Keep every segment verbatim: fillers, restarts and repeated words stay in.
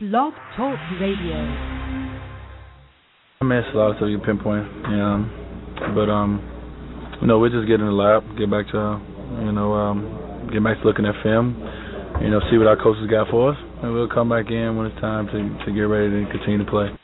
Blog Talk Radio. I mean, it's a lot of stuff you can pinpoint, yeah. But um, you know, we're just getting in the lab, get back to, you know, um, get back to looking at film, you know, see what our coaches got for us, and we'll come back in when it's time to to get ready to continue to play.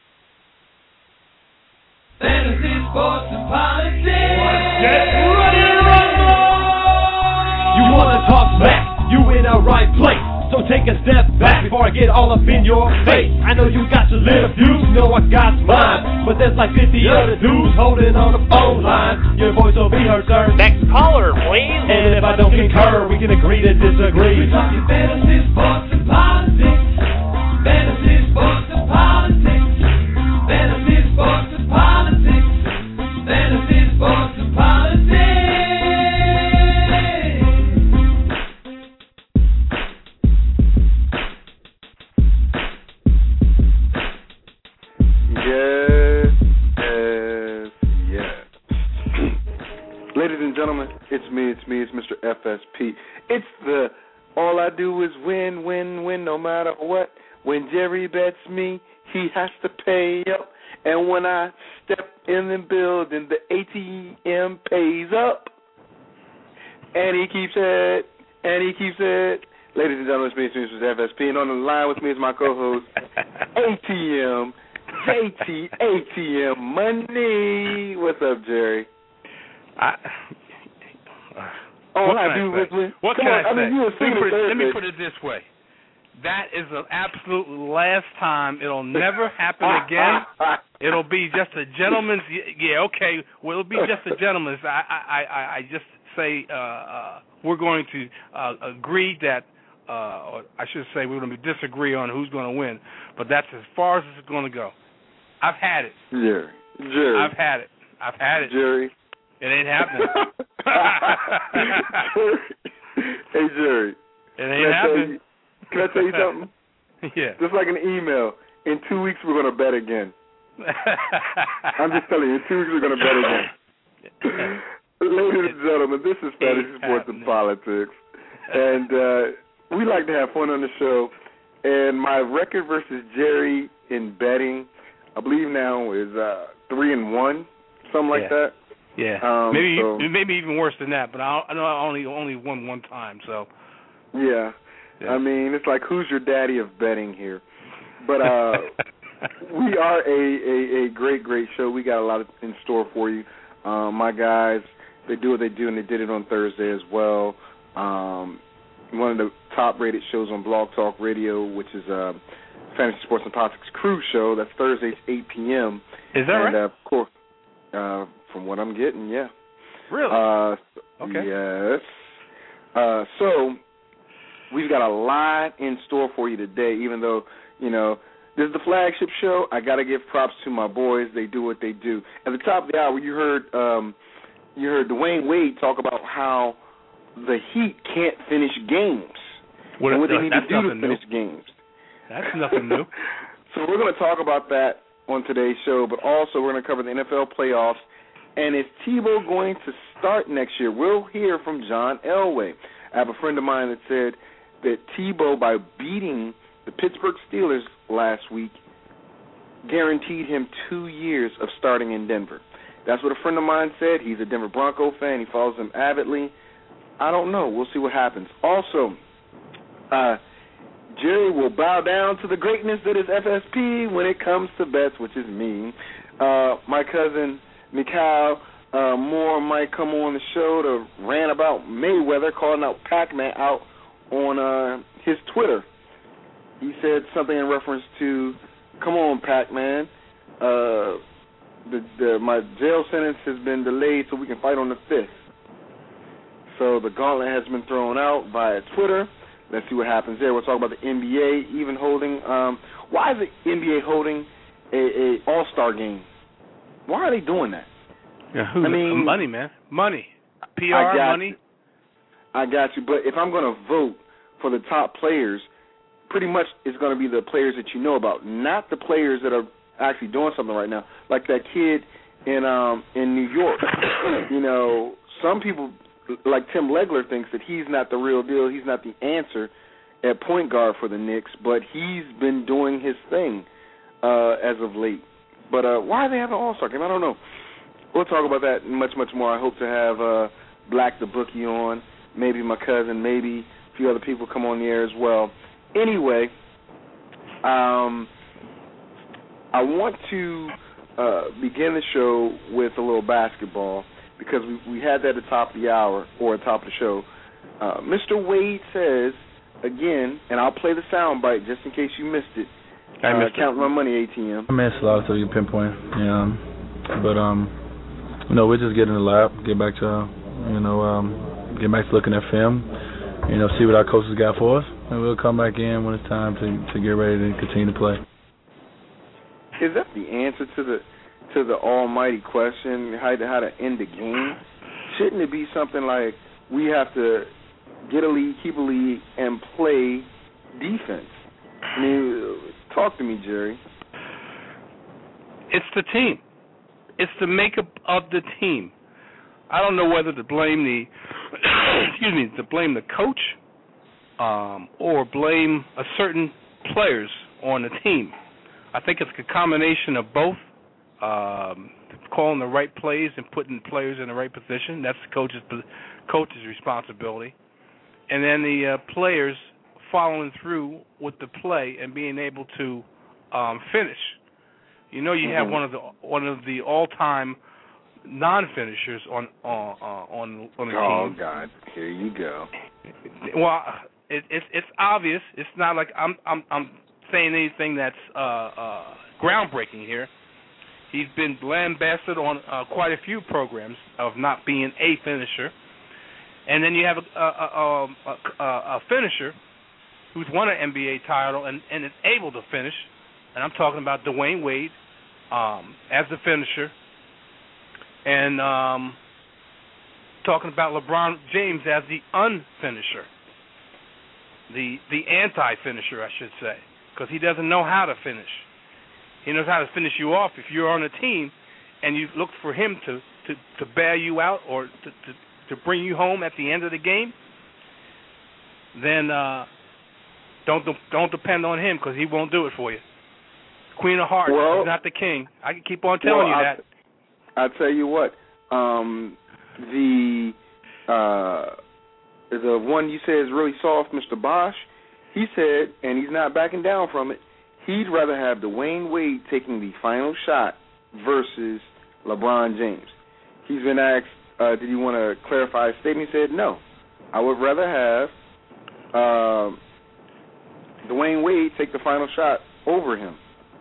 Fantasy, sports, and politics. Get ready to rumble! You wanna talk smack? You in the right place. So take a step back before I get all up in your face. I know you got your little views, you know I got mine, but there's like fifty other dudes holding on the phone line. Your voice will be heard, sir. Next caller, please. And if I don't concur, we can agree to disagree. We're talking fantasy, sports, and politics. Fantasy, sports, and politics. Fantasy, sports, and politics. Fantasy, sports, and politics. Yes, yes, yes. Ladies and gentlemen, it's me, it's me, it's Mister F S P. It's the all I do is win, win, win, no matter what. When Jerry bets me, he has to pay up. And when I step in the building, the A T M pays up. And he keeps it, and he keeps it. Ladies and gentlemen, it's me, it's me, it's Mister F S P. And on the line with me is my co-host, A T M. J T A T M Money. What's up, Jerry? I, Oh, what I can do I with say? me. What Come can on, I I mean, say? you were let, me singing put it, let me Thursday. put it this way. That is the absolute last time. It'll never happen again. It'll be just a gentleman's. Yeah, okay. Well, it'll be just a gentleman's. I, I, I, I just say uh, uh, we're going to uh, agree that, uh, or I should say we're going to disagree on who's going to win. But that's as far as it's going to go. I've had it. Jerry. Jerry. I've had it. I've had it. Jerry. It ain't happening. Jerry. Hey, Jerry. It ain't happening. You, can I tell you something? Yeah. Just like an email. In two weeks, we're going to bet again. I'm just telling you, in two weeks, we're going to bet again. Ladies and gentlemen, this is Fantasy Sports and Politics. And uh, we like to have fun on the show. And my record versus Jerry in betting, I believe now, is uh, three and one, something like yeah. that. Yeah, um, maybe so, maybe even worse than that. But I, I know I only only won one time. So yeah. yeah, I mean, it's like who's your daddy of betting here? But uh, we are a, a, a great great show. We got a lot in store for you. Um, my guys, they do what they do, and they did it on Thursday as well. Um, one of the top rated shows on Blog Talk Radio, which is uh, Fantasy Sports and Politics Crew Show. That's Thursdays, eight p.m. Is that and, right? Uh, of course, uh, from what I'm getting, yeah. Really? Uh, okay. Yes. Uh, so we've got a lot in store for you today, even though, you know, this is the flagship show. I got to give props to my boys. They do what they do. At the top of the hour, you heard um, you heard Dwayne Wade talk about how the Heat can't finish games. What, and what uh, they need to do to finish new. games. That's nothing new. So we're going to talk about that on today's show, but also we're going to cover the N F L playoffs. And is Tebow going to start next year? We'll hear from John Elway. I have a friend of mine that said that Tebow, by beating the Pittsburgh Steelers last week, guaranteed him two years of starting in Denver. That's what a friend of mine said. He's a Denver Bronco fan. He follows them avidly. I don't know. We'll see what happens. Also, uh, Jerry will bow down to the greatness that is F S P when it comes to bets, which is me. Uh, my cousin Mikhail uh, Moore might come on the show to rant about Mayweather calling out Pac-Man out on uh, his Twitter. He said something in reference to, come on, Pac-Man, uh, the, the, my jail sentence has been delayed so we can fight on the fifth. So the gauntlet has been thrown out via Twitter. Let's see what happens there. We'll talk about the N B A even holding. Um, why is the N B A holding a, a All-Star game? Why are they doing that? Yeah, who's I mean, money, man, money, P R, I got money. You. I got you. But if I'm going to vote for the top players, pretty much it's going to be the players that you know about, not the players that are actually doing something right now. Like that kid in um in New York. You know, some people like Tim Legler thinks that he's not the real deal. He's not the answer. at point guard for the Knicks, but he's been doing his thing uh, as of late. But uh, why are they having an All-Star game? I don't know. We'll talk about that and much, much more. I hope to have uh, Black the Bookie on, maybe my cousin, maybe a few other people come on the air as well. Anyway, um, I want to uh, begin the show with a little basketball because we, we had that at the top of the hour or at the top of the show. Uh, Mister Wade says, again, and I'll play the sound bite just in case you missed it. I missed uh, Count my money, A T M. I missed a lot of stuff you pinpoint, yeah. But, um, you know, we're just getting in the lab, get back to, you know, um, get back to looking at film, you know, see what our coaches got for us, and we'll come back in when it's time to, to get ready to continue to play. Is that the answer to the to the almighty question, how to, how to end the game? Shouldn't it be something like we have to get a lead, keep a lead, and play defense? I mean, talk to me, Jerry. It's the team. It's the makeup of the team. I don't know whether to blame the excuse me, to blame the coach um, or blame a certain players on the team. I think it's a combination of both. Um, calling the right plays and putting players in the right position. That's the coach's coach's responsibility. And then the uh, players following through with the play and being able to um, finish. You know, you mm-hmm. have one of the one of the all-time non-finishers on on uh, on on the oh, team. Oh God, here you go. Well, it, it's it's obvious. It's not like I'm I'm I'm saying anything that's uh, uh, groundbreaking here. He's been lambasted on uh, quite a few programs of not being a finisher. And then you have a, a, a, a, a finisher who's won an N B A title and, and is able to finish. And I'm talking about Dwayne Wade um, as the finisher. And um, talking about LeBron James as the unfinisher. The, the anti-finisher, I should say, because he doesn't know how to finish. He knows how to finish you off if you're on a team and you look for him to, to, to bail you out or to, to, to bring you home at the end of the game. Then uh, don't don't depend on him because he won't do it for you. Queen of Hearts well, is not the king. I can keep on telling well, you I'll, that. I'll tell you what. Um, the uh, the one you said is really soft, Mister Bosch. He said, and he's not backing down from it, he'd rather have Dwayne Wade taking the final shot versus LeBron James. He's been asked, uh, did you want to clarify his statement? He said, no. I would rather have uh, Dwayne Wade take the final shot over him.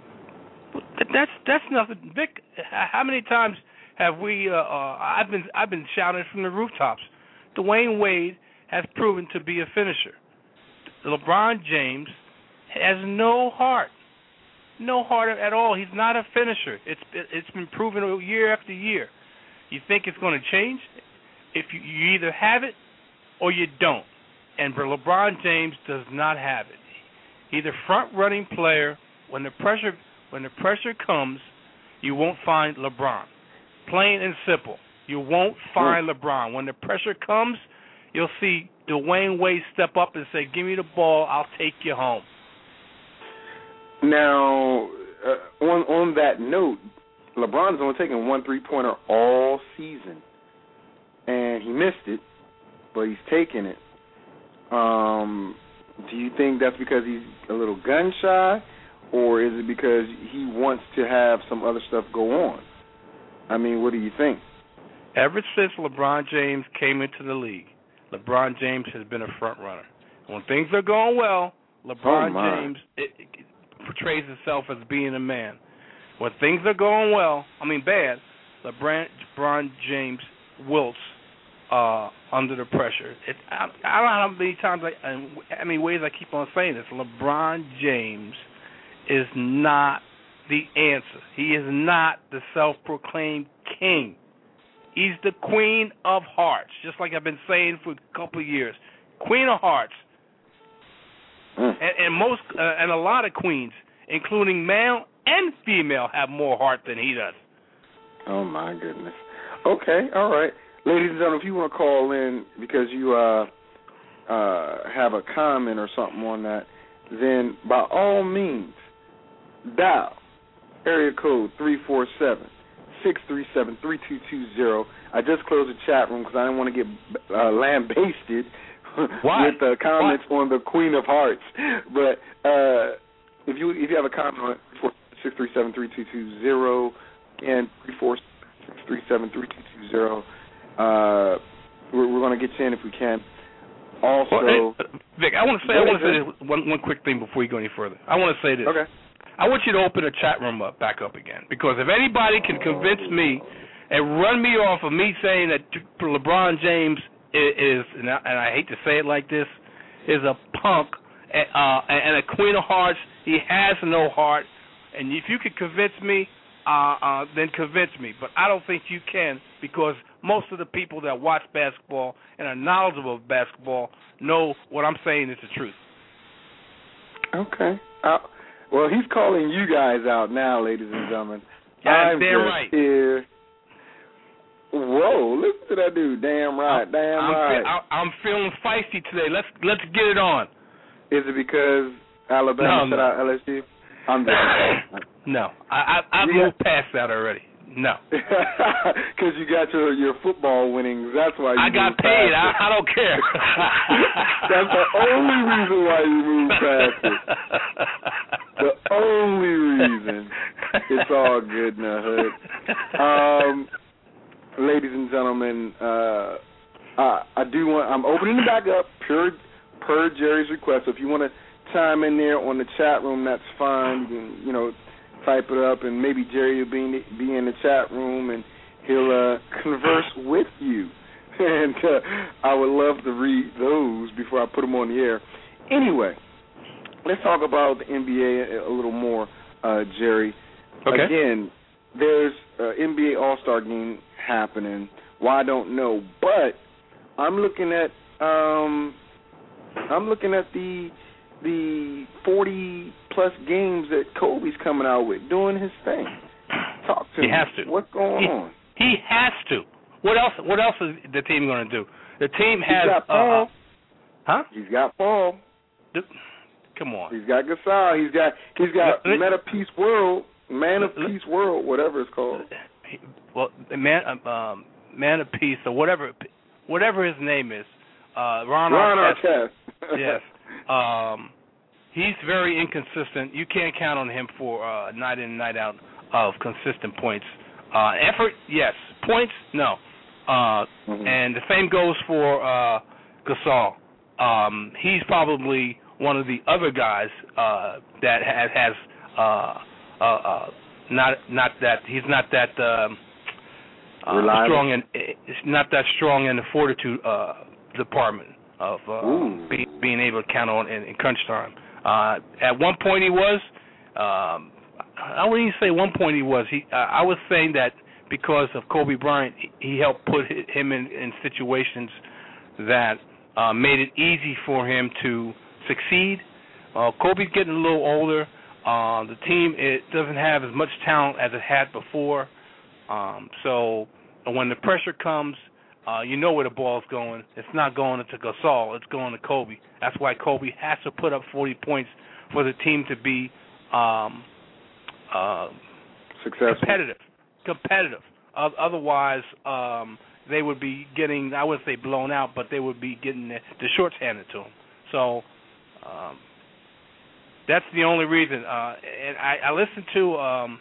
That's that's nothing, Vic. How many times have we? Uh, uh, I've been I've been shouting from the rooftops. Dwayne Wade has proven to be a finisher. LeBron James has no heart, no heart at all. He's not a finisher. It's it's been proven year after year. You think it's going to change? If you, you either have it or you don't. And LeBron James does not have it. He's a front-running player. When the pressure when the pressure comes, you won't find LeBron. Plain and simple. You won't find LeBron. When the pressure comes, you'll see Dwayne Wade step up and say, give me the ball, I'll take you home. Now, uh, on on that note, LeBron's only taken one three-pointer all season. And he missed it, but he's taken it. Um, do you think that's because he's a little gun-shy, or is it because he wants to have some other stuff go on? I mean, what do you think? Ever since LeBron James came into the league, LeBron James has been a front runner. When things are going well, LeBron oh James it, it portrays himself as being a man. When things are going well, I mean bad, LeBron, LeBron James wilts uh, under the pressure. It, I, I don't know how many times, I, and how many ways I keep on saying this. LeBron James is not the answer. He is not the self-proclaimed king. He's the Queen of Hearts, just like I've been saying for a couple of years. Queen of Hearts. Mm. And, and most, uh, and a lot of queens, including male and female, have more heart than he does. Oh, my goodness. Okay, all right. Ladies and gentlemen, if you want to call in because you uh, uh, have a comment or something on that, then by all means, dial area code three four seven, six three seven, three two two zero. I just closed the chat room because I didn't want to get uh, lambasted with uh, comments Why? on the Queen of Hearts. But uh, if you if you have a comment on it, six three seven, three two two zero and three four six three seven, three two two zero. Uh, we're we're going to get you in if we can. Also, well, hey, Vic, I want to say I want to say this one one quick thing before you go any further. I want to say this. Okay. I want you to open a chat room up back up again, because if anybody can convince me and run me off of me saying that LeBron James is, is and, I, and I hate to say it like this, is a punk uh, and a Queen of Hearts, he has no heart. And if you can convince me, uh, uh, then convince me. But I don't think you can, because most of the people that watch basketball and are knowledgeable of basketball know what I'm saying is the truth. Okay. Uh, well, he's calling you guys out now, ladies and gentlemen. Yeah, I'm damn just right. Here. Whoa! Listen to that dude. Damn right. Damn I'm right. Fe- I'm feeling feisty today. Let's let's get it on. Is it because Alabama no, shut no. out L S U? I'm just no. I I I've yeah. moved past that already. No. Because you got your, your football winnings. That's why you I got moved paid. past I, I don't care. That's the only reason why you moved past it. The only reason. It's all good in the hood. Um, ladies and gentlemen, uh, I, I do want. I'm opening it back up per per Jerry's request. So if you want to chime in there on the chat room, that's fine. You can, you know, type it up, and maybe Jerry will be in the, be in the chat room, and he'll uh, converse with you. And uh, I would love to read those before I put them on the air. Anyway, let's talk about the N B A a, a little more, uh, Jerry. Okay. Again, there's an N B A All-Star game happening. Why, I don't know, but I'm looking at um, I'm looking at the the forty plus games that Kobe's coming out with, doing his thing. Talk to he me. has to. What's going he, on? He has to. What else? What else is the team going to do? The team has. He's got Paul. Uh, huh? He's got Paul. The, come on. He's got Gasol. He's got. He's got Let, Meta Peace World, Man of let, Peace World, whatever it's called. Well, man, um, Man of Peace or whatever, whatever his name is. Uh, Ron, Ron Artest. Artest. Yes. Um, he's very inconsistent. You can't count on him for uh, night in, night out of consistent points. Uh, effort, yes. Points, no. Uh, mm-hmm. And the same goes for uh, Gasol. Um, he's probably one of the other guys uh, that has, has uh, uh, uh, not not that he's not that um, uh, strong in not that strong in the fortitude uh, department of uh, be, being able to count on in, in crunch time. Uh, at one point he was. Um, I wouldn't even say one point he was. He uh, I was saying that because of Kobe Bryant, he helped put him in, in situations that uh, made it easy for him to succeed. Uh, Kobe's getting a little older. Uh, the team it doesn't have as much talent as it had before. Um, so when the pressure comes, uh, you know where the ball's going. It's not going to Gasol. It's going to Kobe. That's why Kobe has to put up forty points for the team to be um, uh, successful, competitive. Competitive. Uh, otherwise, um, they would be getting, I wouldn't say blown out, but they would be getting the, the shorts handed to them. So um, that's the only reason. Uh, and I, I listened to, um,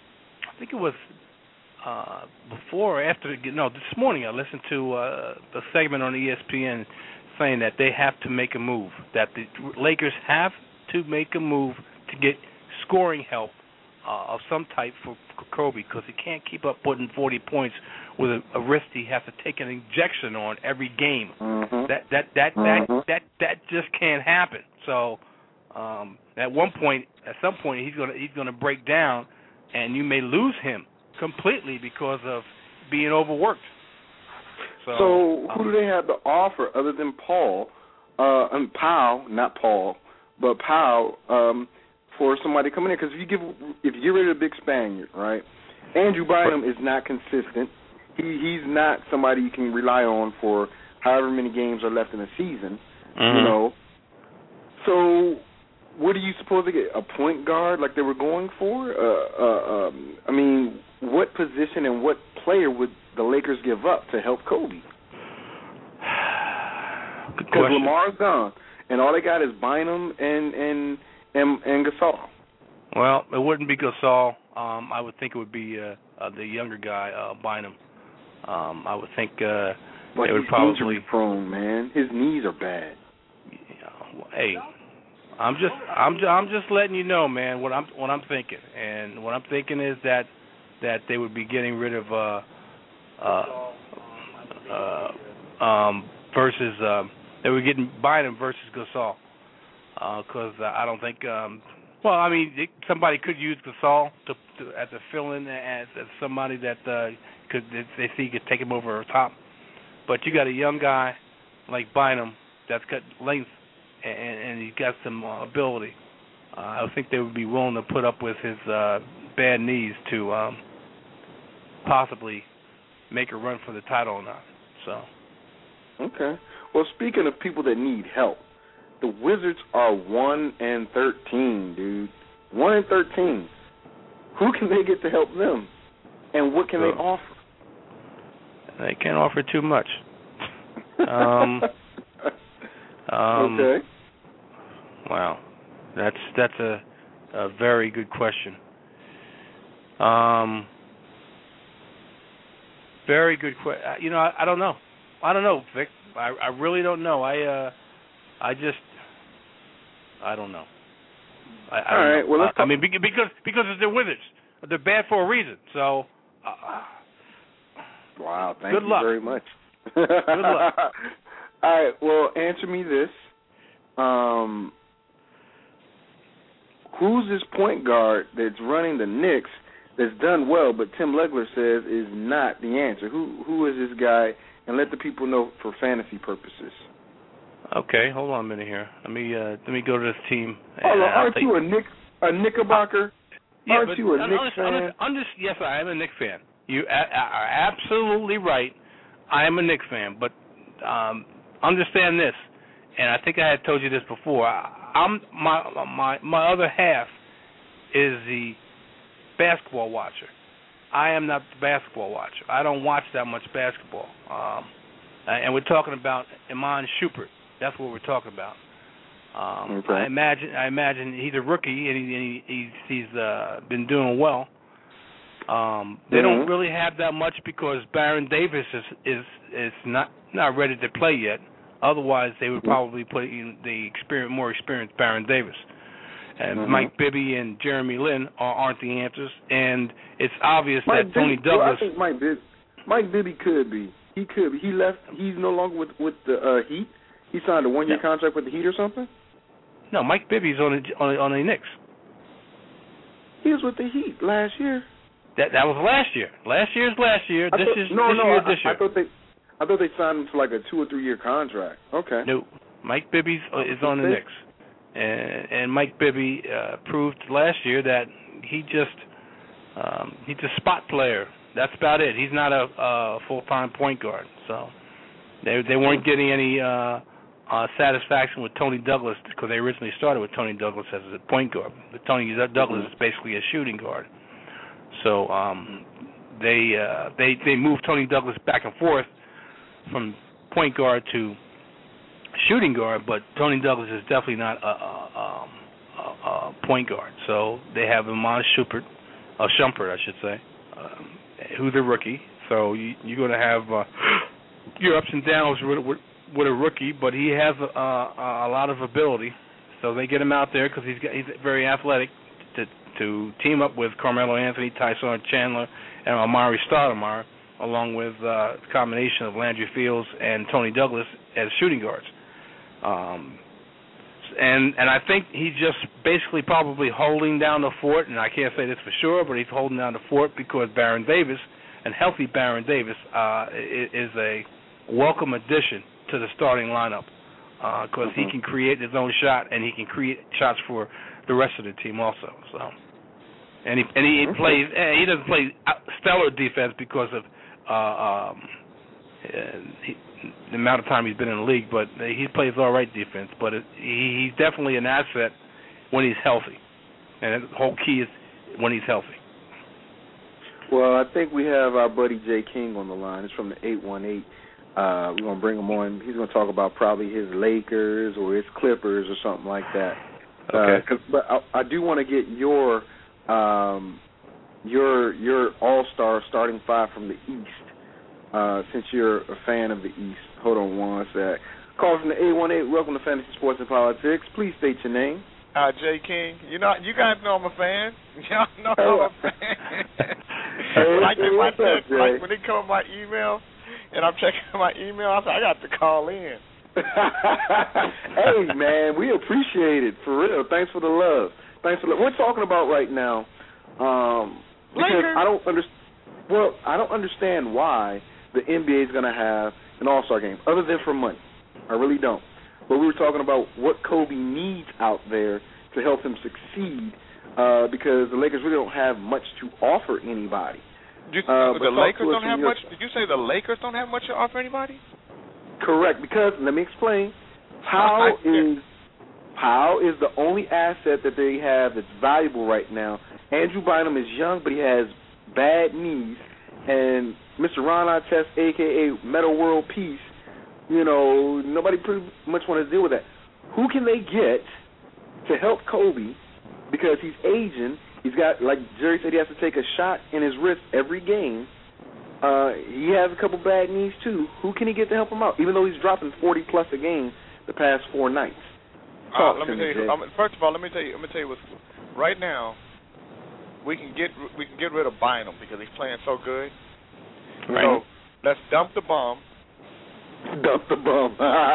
I think it was uh, before or after, no, this morning I listened to uh, a segment on E S P N saying that they have to make a move, that the Lakers have to make a move to get scoring help Uh, of some type for Kobe, because he can't keep up putting forty points with a, a wrist he has to take an injection on every game. Mm-hmm. That that that mm-hmm. that that that just can't happen. So um, at one point, at some point, he's gonna he's gonna break down, and you may lose him completely because of being overworked. So, so who um, do they have to offer other than Paul uh, and Powell? Not Paul, but Powell. Um, for somebody coming in, because if you give if you get rid of the big Spaniard, right, Andrew Bynum is not consistent. He he's not somebody you can rely on for however many games are left in the season. You know. So, what are you supposed to get? A point guard like they were going for? Uh, uh, um, I mean, what position and what player would the Lakers give up to help Kobe? Because Lamar's gone, and all they got is Bynum and and and, and Gasol. Well, it wouldn't be Gasol. Um, I would think it would be uh, uh, the younger guy, uh, Bynum. Um, I would think uh, but they would he's probably injury prone, man. His knees are bad. You know, hey, I'm just I'm just, I'm just letting you know, man, what I'm what I'm thinking, and what I'm thinking is that that they would be getting rid of uh, uh, uh, um, versus uh, they were getting Bynum versus Gasol, because uh, I don't think. Um, well, I mean, it, somebody could use Gasol to, to as a fill-in as, as somebody that uh, could they see could take him over the top, but you got a young guy like Bynum that's got length and, and he's got some uh, ability. Uh, I think they would be willing to put up with his uh, bad knees to um, possibly make a run for the title or not. So. Okay. Well, speaking of people that need help, the Wizards are one and thirteen, dude. One and thirteen. Who can they get to help them, and what can oh. they offer? They can't offer too much. um, um, okay. Wow, that's that's a, a very good question. Um, very good question. You know, I, I don't know. I don't know, Vic. I, I really don't know. I uh, I just I don't know. I, I All don't right. know. Well, let's I, I mean, because because it's the Wizards. They're bad for a reason. So. Uh, wow. Thank good you luck. very much. Good luck. All right. Well, answer me this. Um, who's this point guard that's running the Knicks that's done well, but Tim Legler says is not the answer? Who Who is this guy? And let the people know for fantasy purposes. Okay, hold on a minute here. Let me uh, let me go to this team. Oh, aren't you a Nick a Knickerbocker? Yeah, aren't but you a I'm, Knicks I'm, fan? I'm, I'm just, yes, I am a Knicks fan. You a- are absolutely right. I am a Knicks fan, but um, understand this, and I think I had told you this before. I, I'm my my my other half is the basketball watcher. I am not the basketball watcher. I don't watch that much basketball. Um, and we're talking about Iman Shumpert. That's what we're talking about. Um, okay. I imagine. I imagine he's a rookie and, he, and he, he's he's uh, been doing well. Um, they mm-hmm. don't really have that much because Baron Davis is is is not not ready to play yet. Otherwise, they would probably put in the experience, more experienced Baron Davis. And mm-hmm. Mike Bibby and Jeremy Lin are, aren't the answers, and it's obvious Mike that Tony Bibby, Douglas. Well, I think Mike Bibby, Mike Bibby could be. He could be. He left. He's no longer with with the uh, Heat. He signed a one year no. contract with the Heat or something. No, Mike Bibby's on the on the, on the Knicks. He was with the Heat last year. That that was last year. Last year's last year. I this thought, is no, this no, year. I, This year. I thought they, I thought they signed him for like a two or three year contract. Okay. No, Mike Bibby is on the Knicks, and, and Mike Bibby uh, proved last year that he just um, he's a spot player. That's about it. He's not a, a full time point guard. So they they weren't getting any uh, uh, satisfaction with Tony Douglas because they originally started with Tony Douglas as a point guard. But Tony Douglas is basically a shooting guard. So um, they uh, they they moved Tony Douglas back and forth from point guard to shooting guard, but Tony Douglas is definitely not a, a, a, a point guard. So they have Iman Shumpert, uh, Shumpert, I should say, um, who's a rookie. So you, you're going to have uh, your ups and downs with, with, with a rookie, but he has uh, a lot of ability. So they get him out there because he's got, he's very athletic to to team up with Carmelo Anthony, Tyson Chandler, and Amari Stoudemire, along with uh, a combination of Landry Fields and Tony Douglas as shooting guards. Um, and and I think he's just basically probably holding down the fort, and I can't say this for sure, but he's holding down the fort because Baron Davis, and healthy Baron Davis, uh, is a welcome addition to the starting lineup because uh, mm-hmm. he can create his own shot, and he can create shots for the rest of the team also. So, and he and he plays. He doesn't play stellar defense because of uh, um, uh, he, the amount of time he's been in the league, but he plays all right defense. But it, he, he's definitely an asset when he's healthy, and the whole key is when he's healthy. Well, I think we have our buddy Jay King on the line. It's from the eight one eight. Uh, we're going to bring him on. He's going to talk about probably his Lakers or his Clippers or something like that. Okay. Uh, 'cause, but I, I do want to get your um, your your all-star starting five from the East, uh, since you're a fan of the East. Hold on one sec. Call from the eight one eight. Welcome to Fantasy Sports and Politics. Please state your name. Uh, Jay King. You know, you guys know I'm a fan. Y'all know I'm a fan. Hey, like hey, in my what's up, text, like when they come in my email, and I'm checking my email, I said, I got to call in. Hey, man, we appreciate it, for real. Thanks for the love. Thanks for the, we're talking about right now, um, because Lakers. I don't under, well, I don't understand why the N B A is going to have an All-Star game, other than for money. I really don't. But we were talking about what Kobe needs out there to help him succeed, uh, because the Lakers really don't have much to offer anybody. You, Uh, the but talk Lakers to us don't from have your- much? Did you say the Lakers don't have much to offer anybody? Correct, because let me explain. Powell is Powell is the only asset that they have that's valuable right now. Andrew Bynum is young, but he has bad knees, and Mister Ron Artest, a k a. Meta World Peace, you know, nobody pretty much want to deal with that. Who can they get to help Kobe, because he's aging? He's got, like Jerry said, he has to take a shot in his wrist every game. Uh, he has a couple bad knees, too. Who can he get to help him out, even though he's dropping forty-plus a game the past four nights? Uh, Talk let to me tell you. Jay. Um, first of all, let me tell you. Let me tell you what's right now. We can get we can get rid of Bynum because he's playing so good. Right. So let's dump the bomb. Dump the bum.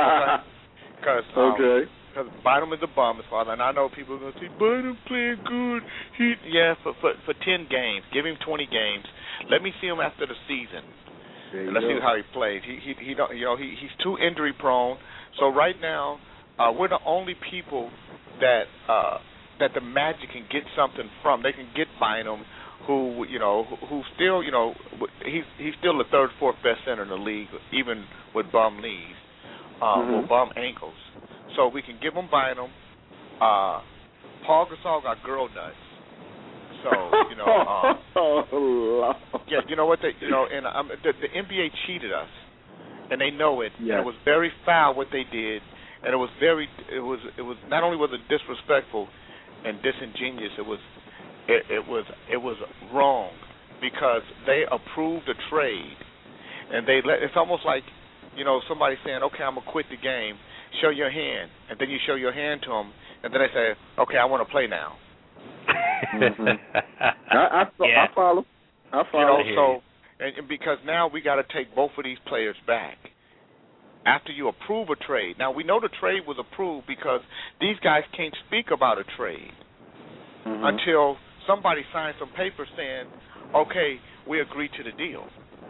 Because um, okay. Because Bynum is a bum as far as, and I know people are going to say, Bynum playing good. He, yeah, for, for for ten games. Give him twenty games. Let me see him after the season. There And let's you see go. how he plays. He he he don't you know he he's too injury prone. So right now, uh, we're the only people that uh, that the Magic can get something from. They can get Bynum, who you know who, who still you know he's he's still the third, fourth best center in the league, even with bum knees, um, Mhm. or bum ankles. So we can give him Bynum. Uh, Paul Gasol got girl nuts. So you know, uh, oh, Lord. yeah, you know what they, you know, and um, the, the N B A cheated us, and they know it. Yes. And it was very foul what they did, and it was very, it was, it was not only was it disrespectful and disingenuous, it was, it, it was, it was wrong because they approved a trade, and they let. It's almost like, you know, somebody saying, okay, I'm gonna quit the game. Show your hand, and then you show your hand to them, and then they say, okay, I want to play now. Mm-hmm. I, I, Yeah. I follow. I You follow. know, so and, and because now we got to take both of these players back after you approve a trade. Now we know the trade was approved because these guys can't speak about a trade Mhm. until somebody signs some paper saying, okay, we agree to the deal.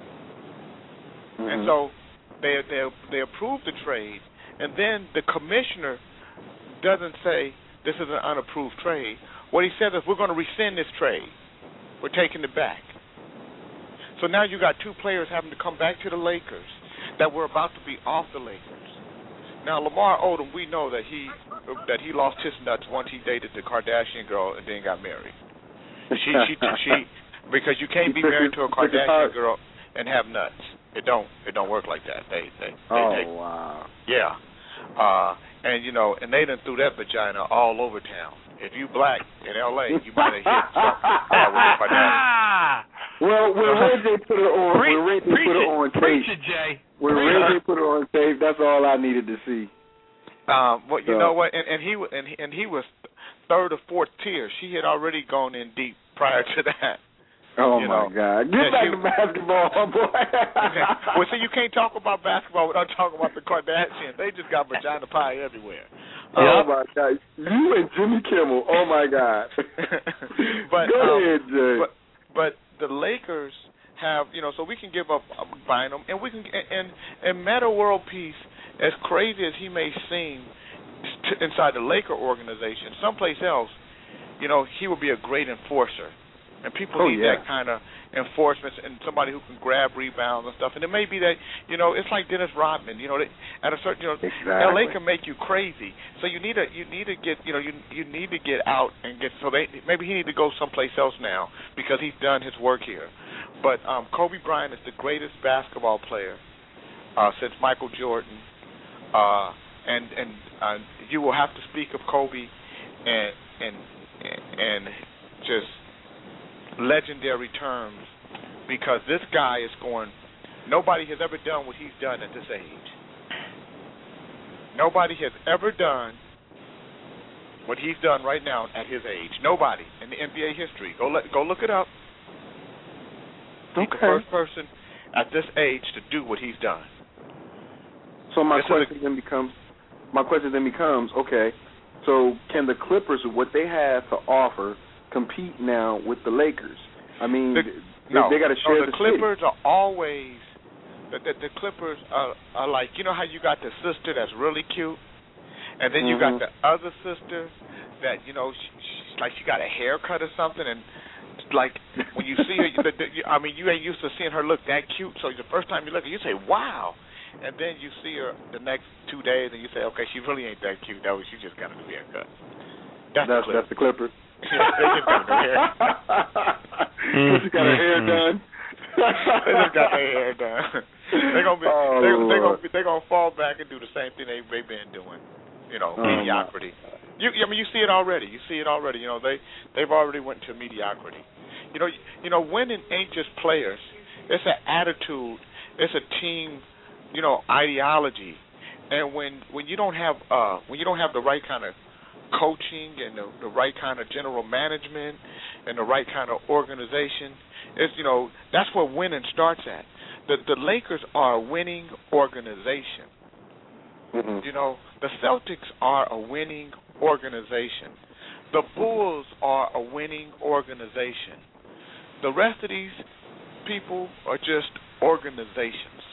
Mhm. And so they they they approve the trade, and then the commissioner doesn't say this is an unapproved trade. What he says is we're going to rescind this trade. We're taking it back. So now you got two players having to come back to the Lakers that were about to be off the Lakers. Now Lamar Odom, we know that he that he lost his nuts once he dated the Kardashian girl and then got married. She she she because you can't be married to a Kardashian girl and have nuts. It don't it don't work like that. They they, they Oh, they wow. yeah. Uh, and, you know, and they done threw that vagina all over town. If you black in L A, you might have hit something. Uh, with the Kardashians. Ah! Well, when Ray J put it on, Preach, when Ray J preach put it it, on preach tape, it, Jay. when Preach Ray it. J put it on tape, that's all I needed to see. Um, well, you So- know what? And, and he wa- and he, and he was third or fourth tier. She had already gone in deep prior to that. Oh, You my know. God. Get Yeah, back she- to basketball, boy. Well, see, you can't talk about basketball without talking about the Kardashians. They just got vagina pie everywhere. Oh, my God. You and Jimmy Kimmel. Oh, my God. But, Go um, ahead, Jay. But but the Lakers have, you know, so we can give up um, Bynum, and we can and and Meta World Peace, as crazy as he may seem t- inside the Laker organization, someplace else, you know, he would be a great enforcer, and people Oh, need yeah. that kind of enforcement and somebody who can grab rebounds and stuff. And it may be that, you know, it's like Dennis Rodman. You know, they, at a certain, you know, exactly. L A can make you crazy. So you need to you need to get you know you you need to get out and get. So they maybe he need to go someplace else now because he's done his work here. But um, Kobe Bryant is the greatest basketball player uh, since Michael Jordan. Uh, and and uh, you will have to speak of Kobe and and and just legendary terms, because this guy is going, nobody has ever done what he's done at this age. Nobody has ever done what he's done right now at his age. Nobody in the N B A history. Go let, go look it up. He's okay. the first person at this age to do what he's done. So my this question a, then becomes, my question then becomes, okay, so can the Clippers, with what they have to offer, compete now with the Lakers? I mean, the, they, no, they got to share no, the, the Clippers city. are always the, the, the Clippers are, are like, you know how you got the sister that's really cute, and then you mm-hmm. got the other sister that, you know, she, she's like she got a haircut or something, and like when you see her, the, the, I mean, you ain't used to seeing her look that cute. So the first time you look at her, you say, "Wow." And then you see her the next two days, and you say, "Okay, she really ain't that cute. That was she just got a new haircut." That's, that's the that's the Clippers. Yeah, they just got their hair. She got her hair done. They just got their hair done. They're gonna be. Oh, they, they're Lord. gonna be. They're gonna fall back and do the same thing they they've been doing. You know, oh, mediocrity. You, I mean, you see it already. You see it already. You know, they they've already went to mediocrity. You know, you know, winning ain't just players. It's an attitude. It's a team. You know, ideology. And when when you don't have uh when you don't have the right kind of coaching and the, the right kind of general management and the right kind of organization, it's, you know, that's where winning starts at. The the Lakers are a winning organization. Mm-hmm. You know, the Celtics are a winning organization. The Bulls are a winning organization. The rest of these people are just organizations.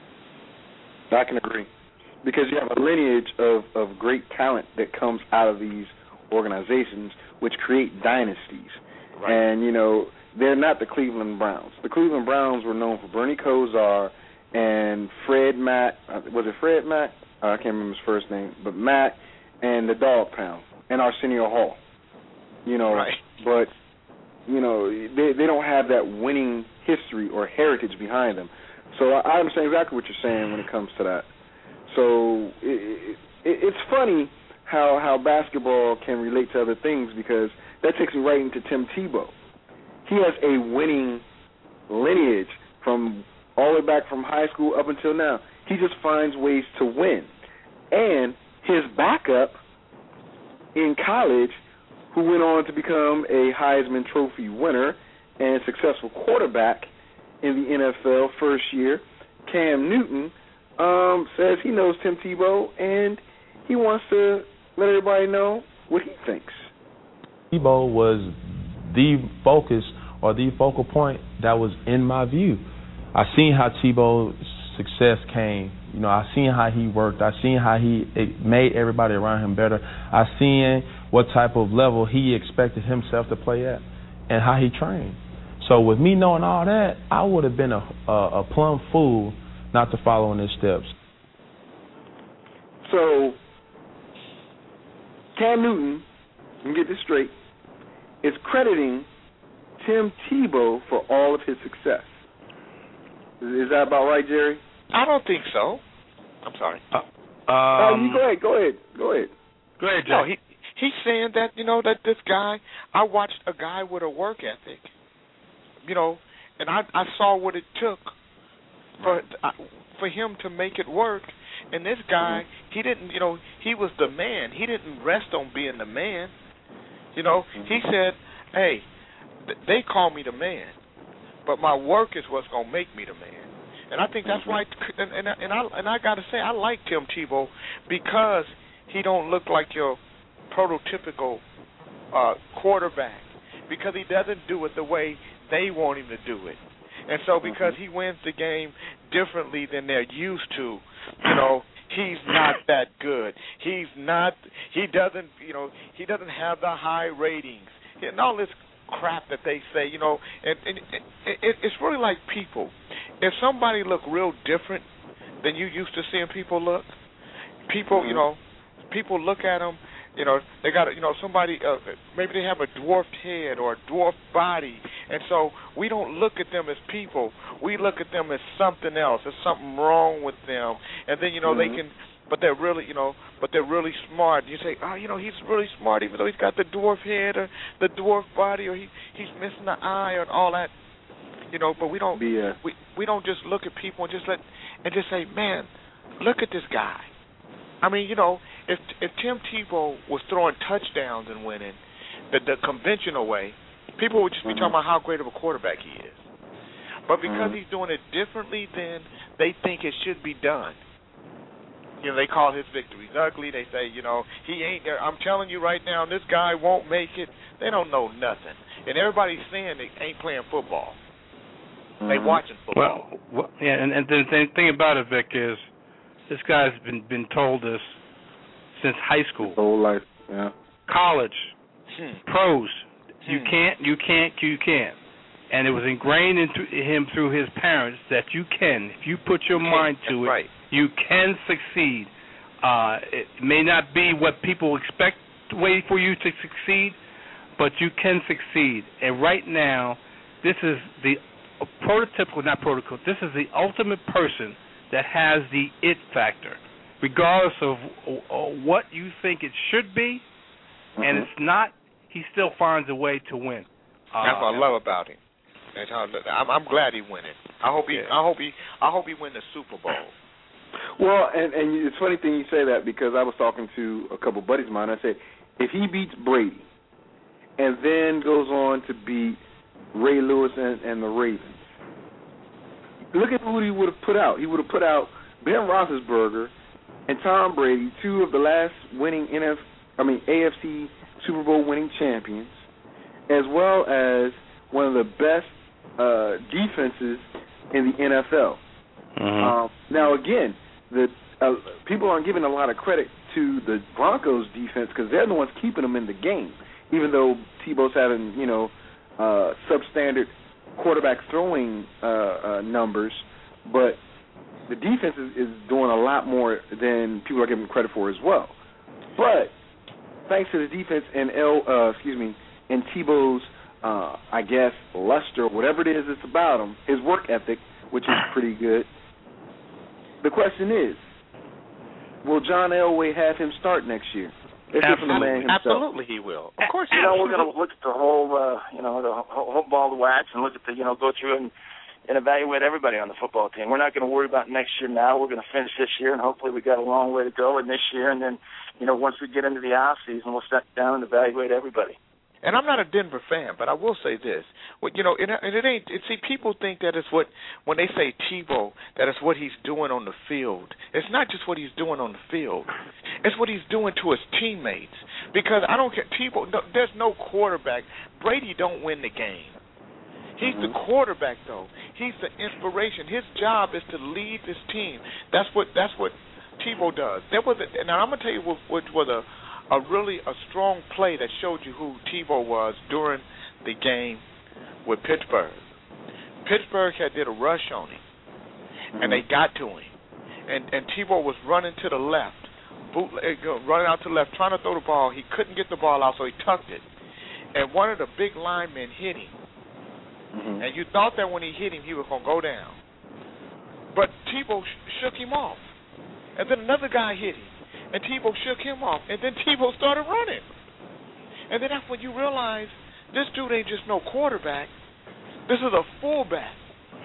I can agree. Because you have a lineage of, of great talent that comes out of these organizations, which create dynasties. Right. And, you know, they're not the Cleveland Browns. The Cleveland Browns were known for Bernie Kosar and Fred Mack. Uh, was it Fred Mack? Uh, I can't remember his first name. But Mack and the Dog Pound and Arsenio Hall. You know, right. But, you know, they, they don't have that winning history or heritage behind them. So I, I understand exactly what you're saying when it comes to that. So it, it, it's funny how how basketball can relate to other things, because that takes me right into Tim Tebow. He has a winning lineage from all the way back from high school up until now. He just finds ways to win. And his backup in college, who went on to become a Heisman Trophy winner and successful quarterback in the N F L first year, Cam Newton, Um, says he knows Tim Tebow, and he wants to let everybody know what he thinks. Tebow was the focus or the focal point that was in my view. I seen how Tebow's success came. You know, I seen how he worked. I seen how he it made everybody around him better. I seen what type of level he expected himself to play at and how he trained. So with me knowing all that, I would have been a, a, a plumb fool not to follow in his steps. So, Cam Newton, let me get this straight, is crediting Tim Tebow for all of his success. Is that about right, Jerry? I don't think so. I'm sorry. Uh, oh, um, you go ahead, go ahead, go ahead. Go ahead, Jay. No, he he's saying that, you know, that this guy, I watched a guy with a work ethic, you know, and I I saw what it took for for him to make it work. And this guy, he didn't, you know, he was the man. He didn't rest on being the man. You know, he said, hey, th- they call me the man, but my work is what's going to make me the man. And I think that's why, and, and, and I and I got to say, I like Tim Tebow because he don't look like your prototypical uh, quarterback, because he doesn't do it the way they want him to do it. And so because he wins the game differently than they're used to, you know, he's not that good. He's not, he doesn't, you know, he doesn't have the high ratings and all this crap that they say, you know, and, and it, it, it's really like people. If somebody look real different than you used to seeing people look, people, mm-hmm. you know, people look at them, you know, they got, you know, somebody, uh, maybe they have a dwarfed head or a dwarfed body, and so we don't look at them as people. We look at them as something else. There's something wrong with them, and then, you know, mm-hmm. they can, but they're really, you know, but they're really smart. You say, oh, you know, he's really smart, even though he's got the dwarf head or the dwarf body, or he he's missing the eye or all that, you know. But we don't, yeah. we we don't just look at people and just let and just say, man, look at this guy. I mean, you know, if if Tim Tebow was throwing touchdowns and winning the, the conventional way, people would just be mm-hmm. talking about how great of a quarterback he is. But because mm-hmm. he's doing it differently than they think it should be done, you know, they call his victories ugly. They say, you know, he ain't there. I'm telling you right now, this guy won't make it. They don't know nothing. And everybody's saying they ain't playing football. Mm-hmm. They watching football. Well, well yeah, and, and the thing about it, Vic, is this guy's been been told this since high school. His whole life, yeah. College, hmm. pros. Hmm. You can't, you can't, you can't. And it was ingrained into him through his parents that you can, if you put your mind to That's it, right. you can succeed. Uh, it may not be what people expect way for you to succeed, but you can succeed. And right now, this is the prototypical, not protocol, this is the ultimate person that has the it factor. Regardless of uh, what you think it should be, mm-hmm. and it's not, he still finds a way to win. Uh, That's what I love about him. That's how, I'm, I'm glad he winning. I hope he. Yeah. I hope he. I hope he win the Super Bowl. Well, and and it's a funny thing you say that, because I was talking to a couple buddies of mine. I said, if he beats Brady, and then goes on to beat Ray Lewis and, and the Ravens, look at who he would have put out. He would have put out Ben Roethlisberger and Tom Brady, two of the last winning N F, I mean A F C Super Bowl winning champions, as well as one of the best uh, defenses in the N F L. Mm-hmm. Um, now, again, the uh, people aren't giving a lot of credit to the Broncos' defense, because they're the ones keeping them in the game, even though Tebow's having, you know, uh, substandard quarterback throwing uh, uh, numbers, but the defense is, is doing a lot more than people are giving credit for as well. But thanks to the defense and L, uh, excuse me, and Tebow's, uh, I guess, luster, whatever it is it's about him, his work ethic, which is pretty good. The question is, will John Elway have him start next year? It's from the man himself. Absolutely, he will. Of course, you know, we're going to look at the whole, uh, you know, the whole, whole ball of wax, and look at the, you know, go through and, and evaluate everybody on the football team. We're not going to worry about next year now. We're going to finish this year, and hopefully we got a long way to go in this year. And then, you know, once we get into the off season, we'll sit down and evaluate everybody. And I'm not a Denver fan, but I will say this: well, you know, and it ain't. It, see, people think that it's what when they say Tebow, that it's what he's doing on the field. It's not just what he's doing on the field; it's what he's doing to his teammates. Because I don't care, Tebow. No, there's no quarterback. Brady don't win the game. He's mm-hmm. the quarterback, though. He's the inspiration. His job is to lead this team. That's what. That's what Tebow does. There was, a, and I'm gonna tell you what, what was a. a really a strong play that showed you who Tebow was during the game with Pittsburgh. Pittsburgh had did a rush on him, and they got to him. And and Tebow was running to the left, bootleg, running out to the left, trying to throw the ball. He couldn't get the ball out, so he tucked it. And one of the big linemen hit him. Mm-hmm. And you thought that when he hit him, he was going to go down. But Tebow sh- shook him off. And then another guy hit him. And Tebow shook him off, and then Tebow started running. And then that's when you realize this dude ain't just no quarterback. This is a fullback.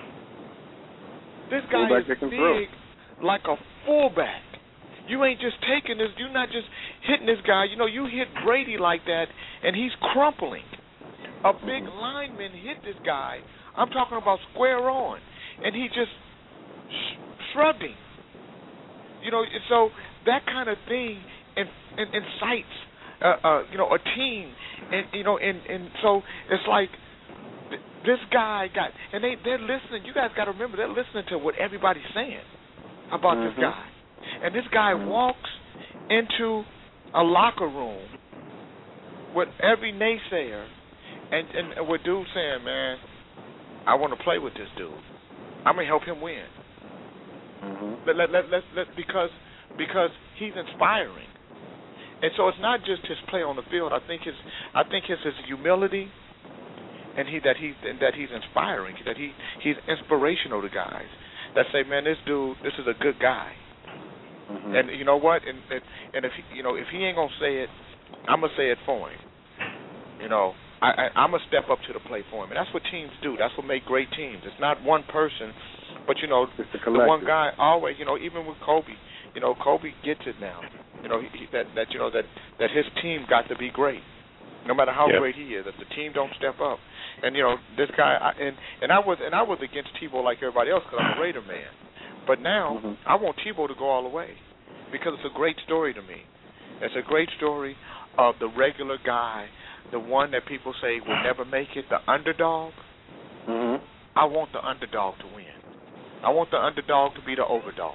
This guy fullback is big like a fullback. You ain't just taking this. You're not just hitting this guy. You know, you hit Brady like that, and he's crumpling. A big lineman hit this guy. I'm talking about square on, and he just sh- shrugged him. You know, so that kind of thing in, in, incites, uh, uh, you know, a team, and you know, and, and so it's like th- this guy got, and they they're listening. You guys got to remember, they're listening to what everybody's saying about mm-hmm. this guy, and this guy mm-hmm. walks into a locker room with every naysayer, And and what dude's saying, man, I want to play with this dude. I'm gonna help him win. Mm-hmm. Let, let, let, let, let, because because he's inspiring, and so it's not just his play on the field. I think his I think it's his humility, and he that he that he's inspiring, that he he's inspirational to guys that say, man, this dude, this is a good guy. Mm-hmm. And you know what? And and, and if he, you know if he ain't gonna say it, I'm gonna say it for him. You know, I, I I'm gonna step up to the plate for him, and that's what teams do. That's what make great teams. It's not one person. But, you know, it's the, the one guy always, you know, even with Kobe, you know, Kobe gets it now. You know, he, he, that, that, you know, that, that his team got to be great, no matter how yep. great he is. If the team don't step up. And, you know, this guy, I, and, and I was and I was against Tebow like everybody else because I'm a Raider man. But now mm-hmm. I want Tebow to go all the way because it's a great story to me. It's a great story of the regular guy, the one that people say will never make it, the underdog. Mm-hmm. I want the underdog to win. I want the underdog to be the overdog.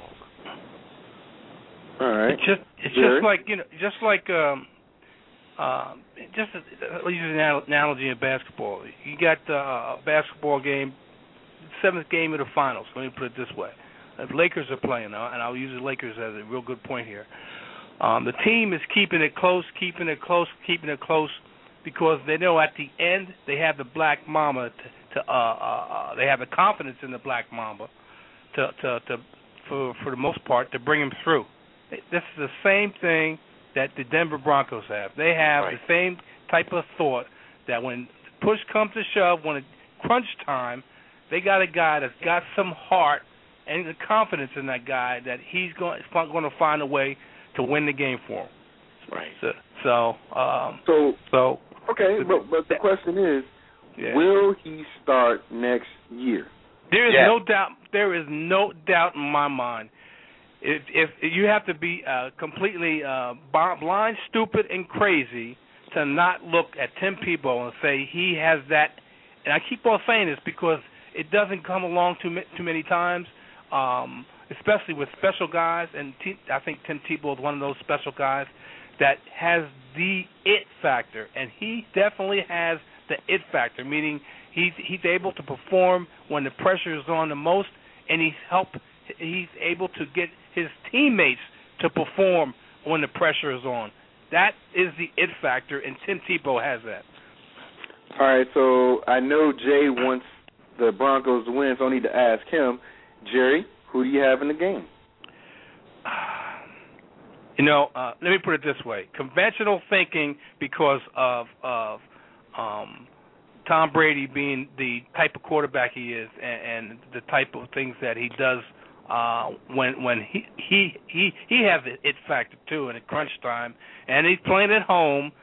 All right. It's just it's Jerry? just like you know, just like um, uh, just I'll use an analogy in basketball. You got uh, a basketball game, seventh game of the finals. Let me put it this way: the Lakers are playing now, and I'll use the Lakers as a real good point here. Um, the team is keeping it close, keeping it close, keeping it close, because they know at the end they have the Black Mamba. To, to uh, uh, they have the confidence in the Black Mamba. To, to, to, for, for the most part, to bring him through. This is the same thing that the Denver Broncos have. They have right. the same type of thought that when push comes to shove, when it's crunch time, they got a guy that's got some heart and the confidence in that guy that he's going, going to find a way to win the game for him. Right. So, so, um, so, so okay, but but the question is, yeah. will he start next year? There is yes. no doubt. There is no doubt in my mind. If, if, if you have to be uh, completely uh, blind, stupid, and crazy to not look at Tim Tebow and say he has that. And I keep on saying this because it doesn't come along too too many times, um, especially with special guys. And T, I think Tim Tebow is one of those special guys that has the it factor, and he definitely has the it factor, meaning he's he's able to perform when the pressure is on the most, and he's help he's able to get his teammates to perform when the pressure is on. That is the it factor, and Tim Tebow has that. All right, so I know Jay wants the Broncos to win, so I need to ask him, Jerry, who do you have in the game? You know, uh, let me put it this way: conventional thinking, because of of um, Tom Brady being the type of quarterback he is, and, and the type of things that he does uh, when when he he he he has the it factor too, and at crunch time, and he's playing at home.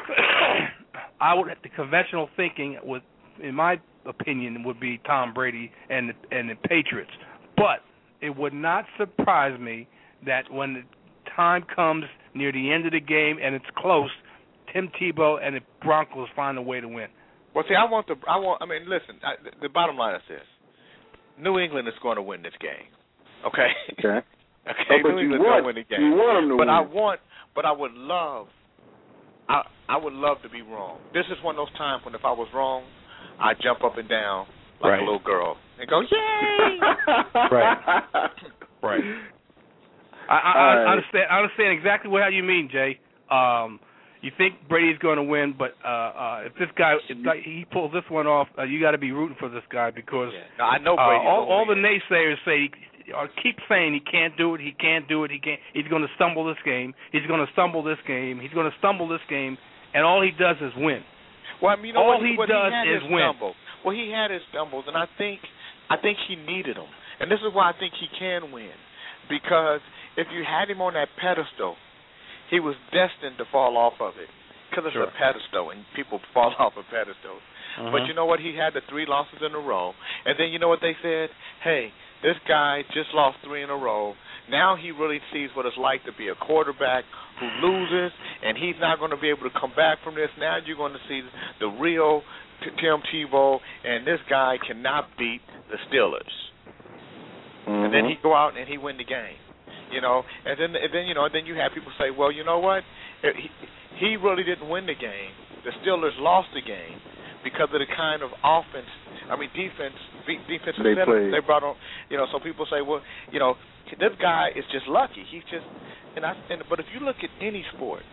I would the conventional thinking would, in my opinion, would be Tom Brady and the, and the Patriots, but it would not surprise me that when the time comes near the end of the game and it's close, Tim Tebow and the Broncos find a way to win. Well, see, I want the I want. I mean, listen. I, the bottom line is this: New England is going to win this game. Okay. Okay. okay. Oh, but New you England's want, going to win the game. you want them to but win. I want. But I would love. I I would love to be wrong. This is one of those times when if I was wrong, I jump up and down like right. a little girl and go, yay! right. Right. I, I, I right. understand. I understand exactly what how you mean, Jay. Um, you think Brady's going to win, but uh, uh, if this guy if he pulls this one off, uh, you got to be rooting for this guy because yeah. no, I know uh, Brady's all, all the win. naysayers say or keep saying he can't do it, he can't do it, he can't. He's going to stumble this game. He's going to stumble this game. He's going to stumble this game, and all he does is win. Well, I mean, you know all what, he what does he had is his win. Stumble. Well, he had his stumbles, and I think I think he needed them, and this is why I think he can win, because if you had him on that pedestal, he was destined to fall off of it. Because it's sure. a pedestal, and people fall off of pedestals. Uh-huh. But you know what? He had the three losses in a row. And then you know what they said? Hey, this guy just lost three in a row. Now he really sees what it's like to be a quarterback who loses, and he's not going to be able to come back from this. Now you're going to see the real Tim Tebow, and this guy cannot beat the Steelers. Mm-hmm. And then he go out and he win the game. You know, and then and then you know, and then you have people say, well, you know what? He, he really didn't win the game. The Steelers lost the game, because of the kind of offense, I mean defense, defensive they, center they brought on. You know, so people say, well, you know, this guy is just lucky. He's just, and I, and, but if you look at any sport,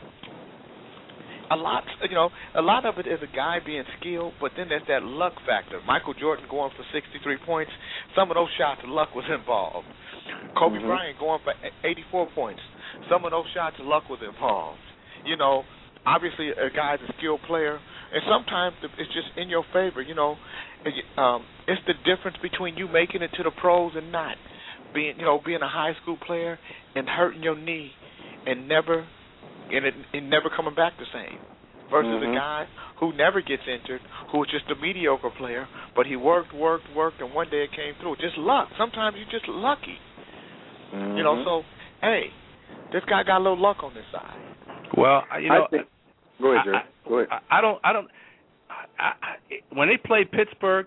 a lot, you know, a lot of it is a guy being skilled, but then there's that luck factor. Michael Jordan going for sixty-three points, some of those shots, luck was involved. Kobe mm-hmm. Bryant going for eighty-four points, some of those shots, luck was involved. You know, obviously a guy's a skilled player, and sometimes it's just in your favor. You know, um, it's the difference between you making it to the pros and not. Being, you know, being a high school player and hurting your knee and never. And, it, and never coming back the same, versus mm-hmm. a guy who never gets injured, who was just a mediocre player, but he worked, worked, worked, and one day it came through. Just luck. Sometimes you're just lucky. Mm-hmm. You know, so, hey, this guy got a little luck on this side. Well, you know, I think, go ahead, Jerry. I, Go ahead. I, I don't, I don't. I, I, when they played Pittsburgh,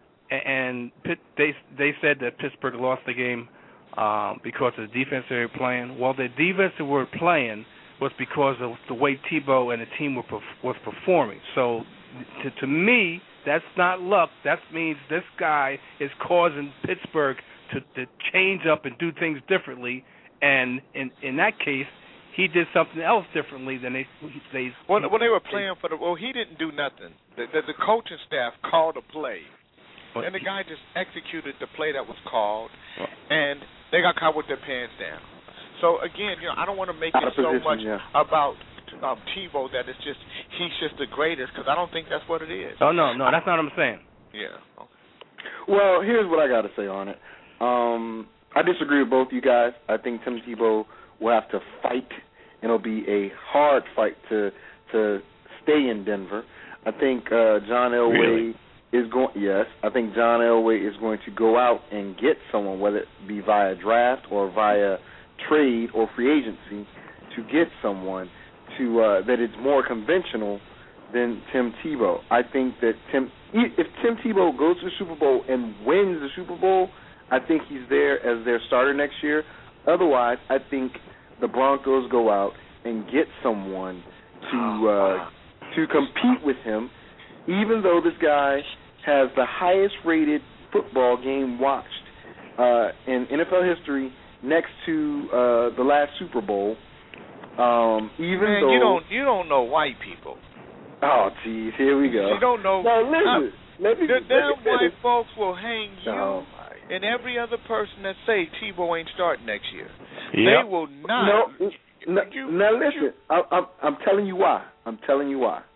and Pitt, they they said that Pittsburgh lost the game um, because of the defense they were playing. Well, the defense they were playing was because of the way Tebow and the team were was performing. So, to, to me, that's not luck. That means this guy is causing Pittsburgh to, to change up and do things differently. And in in that case, he did something else differently than they they. When, when they were playing for the, well, he didn't do nothing. The, the, the coaching staff called a play, What? and the guy just executed the play that was called, and they got caught with their pants down. So again, you know, I don't want to make Out it of so position, much yeah. about um, Tebow that it's just he's just the greatest, because I don't think that's what it is. Oh no, no, that's not what I'm saying. Yeah. Okay. Well, here's what I got to say on it. Um, I disagree with both you guys. I think Tim Tebow will have to fight, and it'll be a hard fight to to stay in Denver. I think uh, John Elway Really? is going. Yes, I think John Elway is going to go out and get someone, whether it be via draft or via trade or free agency, to get someone to uh, that is more conventional than Tim Tebow. I think that Tim, if Tim Tebow goes to the Super Bowl and wins the Super Bowl, I think he's there as their starter next year. Otherwise, I think the Broncos go out and get someone to uh, to compete with him, even though this guy has the highest rated football game watched uh, in N F L history, next to uh, the last Super Bowl. Um, even Man, though you don't you don't know white people. Oh, geez, here we go. You don't know. Now listen, uh, let me. the let damn me finish. white folks will hang you No. and every other person that say Tebow ain't starting next year. Yep. They will not. No, no, you- now listen. I, I'm, I'm telling you why. I'm telling you why.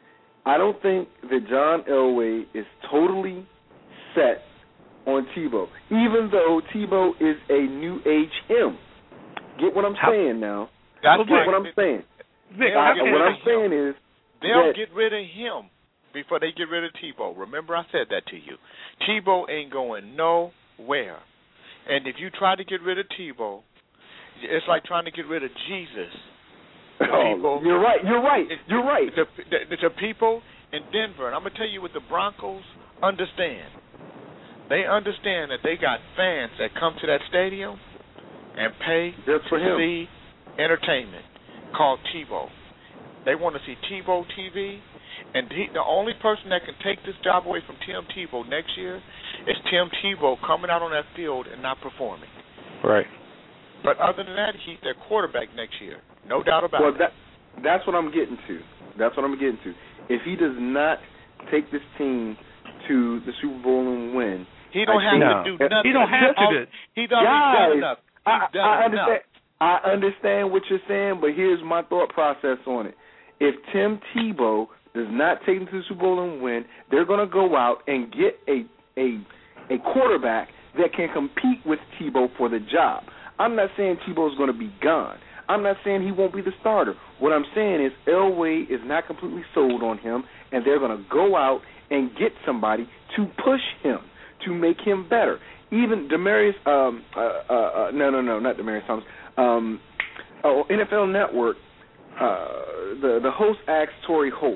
I don't think that John Elway is totally set on Tebow, even though Tebow is a new age him. Get what I'm How- saying now? That's Get right. what I'm saying. Vic, They'll I, get what rid I'm of him. saying is They'll that, get rid of him before they get rid of Tebow. Remember, I said that to you. Tebow ain't going nowhere. And if you try to get rid of Tebow, it's like trying to get rid of Jesus. The oh, people, you're right. You're right. You're right. The, the, the people in Denver, and I'm going to tell you what the Broncos understand. They understand that they got fans that come to that stadium and pay Just for to him. see entertainment called Tebow. They want to see Tebow T V, and he, the only person that can take this job away from Tim Tebow next year is Tim Tebow coming out on that field and not performing. right. But other than that, he's their quarterback next year. No doubt about Well, it. that that's what I'm getting to. That's what I'm getting to. If he does not take this team to the Super Bowl and win, He don't I have think- No. to do nothing. He don't have to All- do- He's already done Guys, enough. He's I, done I enough. understand. I understand what you're saying, but here's my thought process on it. If Tim Tebow does not take them to the Super Bowl and win, they're going to go out and get a a a quarterback that can compete with Tebow for the job. I'm not saying Tebow's going to be gone. I'm not saying he won't be the starter. What I'm saying is Elway is not completely sold on him, and they're going to go out and get somebody to push him, to make him better. Even Demaryius, um, uh, uh, uh, no, no, no, not Demaryius Thomas. Um, oh, N F L Network, uh, the the host asked Torrey Holt,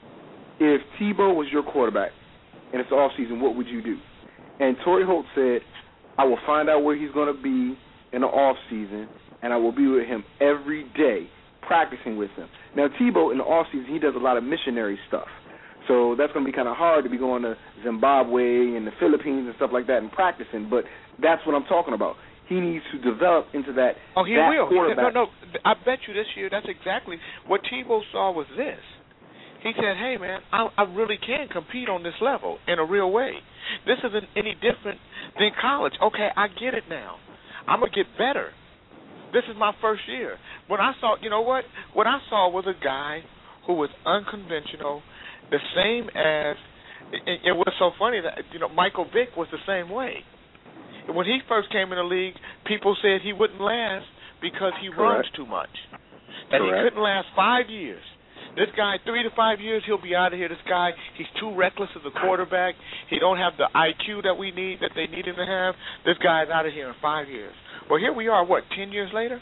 if Tebow was your quarterback and it's off season, what would you do? And Torrey Holt said, I will find out where he's going to be in the off season, and I will be with him every day, practicing with him. Now, Tebow in the off season, he does a lot of missionary stuff. So that's going to be kind of hard to be going to Zimbabwe and the Philippines and stuff like that and practicing. But that's what I'm talking about. He needs to develop into that. Oh, he that will. Quarterback. No, no. I bet you this year that's exactly what Tebow saw was this. He said, hey, man, I, I really can compete on this level in a real way. This isn't any different than college. Okay, I get it now. I'm going to get better. This is my first year. When I saw, you know what? What I saw was a guy who was unconventional, the same as, it, it was so funny that, you know, Michael Vick was the same way. When he first came in the league, people said he wouldn't last because he Correct. runs too much. That Correct. he couldn't last five years. This guy, three to five years, he'll be out of here. This guy, he's too reckless as a quarterback. He don't have the I Q that we need, that they need him to have. This guy's out of here in five years. Well, here we are, what, ten years later?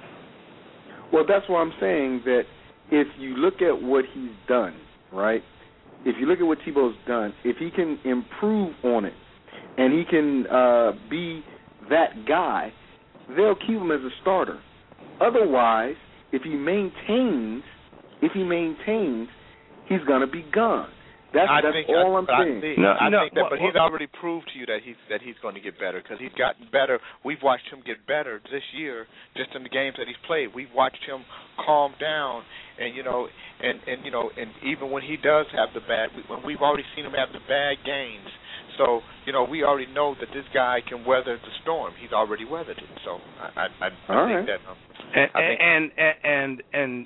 Well, that's why I'm saying that if you look at what he's done, right, if you look at what Tebow's done, if he can improve on it and he can uh, be that guy, they'll keep him as a starter. Otherwise, if he maintains, if he maintains, he's going to be gone. That's, I that's think, all I, I'm I saying. think, No, I no, think that, what- but he's already proved to you that he's that he's going to get better because he's gotten better. We've watched him get better this year, just in the games that he's played. We've watched him calm down, and you know, and, and you know, and even when he does have the bad, we, when we've already seen him have the bad games. So you know, we already know that this guy can weather the storm. He's already weathered it. So I, I, I, I All think right. that. Um, And I think, and, and and and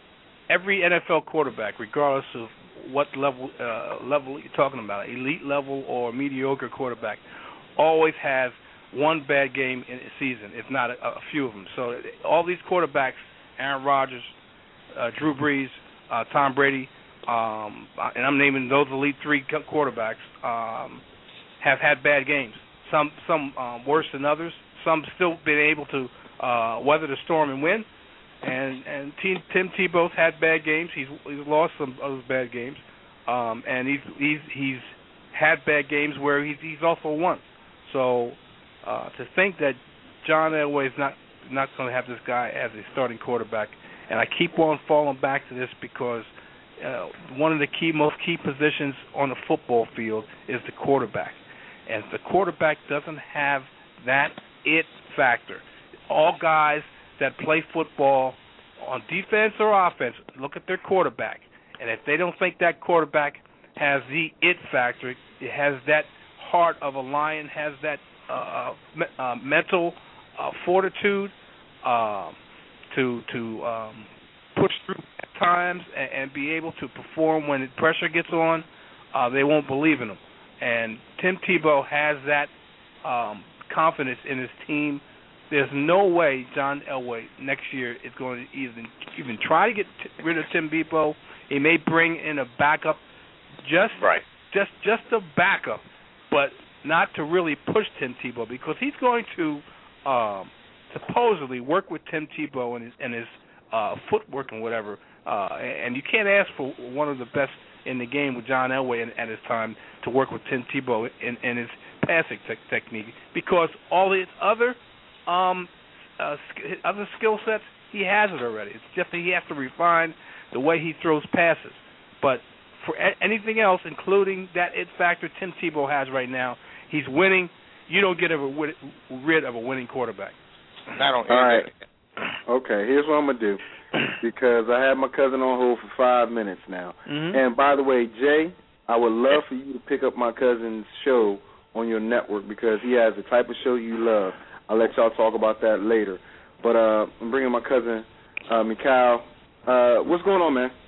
every N F L quarterback, regardless of what level uh, level you're talking about, elite level or mediocre quarterback, always has one bad game in a season, if not a, a few of them. So all these quarterbacks, Aaron Rodgers, uh, Drew Brees, uh, Tom Brady, um, and I'm naming those elite three quarterbacks, um, have had bad games. Some some um, worse than others. Some still been able to uh, weather the storm and win. And and Tim, Tim Tebow's had bad games. He's he's lost some of those bad games, um, and he's he's he's had bad games where he's he's also won. So uh, to think that John Elway is not not going to have this guy as a starting quarterback, and I keep on falling back to this because uh, one of the key most key positions on the football field is the quarterback, and if the quarterback doesn't have that it factor, all guys that play football on defense or offense look at their quarterback, and if they don't think that quarterback has the it factor, it has that heart of a lion, has that uh, me- uh, mental uh, fortitude uh, to to um, push through at times and, and be able to perform when the pressure gets on, uh, they won't believe in him. And Tim Tebow has that um, confidence in his team. There's no way John Elway next year is going to even even try to get t- rid of Tim Tebow. He may bring in a backup, just right. just just a backup, but not to really push Tim Tebow because he's going to um, supposedly work with Tim Tebow and his and his uh, footwork and whatever. Uh, and you can't ask for one of the best in the game with John Elway at his time to work with Tim Tebow in, in his passing te- technique because all his other Um, uh, sk- other skill sets, he has it already. It's just that he has to refine the way he throws passes. But for a- anything else, including that it factor Tim Tebow has right now, he's winning. You don't get a, rid of a winning quarterback. Not on All right. Okay, here's what I'm going to do because I have my cousin on hold for five minutes now. Mm-hmm. And by the way, Jay, I would love for you to pick up my cousin's show on your network because he has the type of show you love. I'll let y'all talk about that later. But uh, I'm bringing my cousin, uh, Mikhail. Uh, what's going on, man?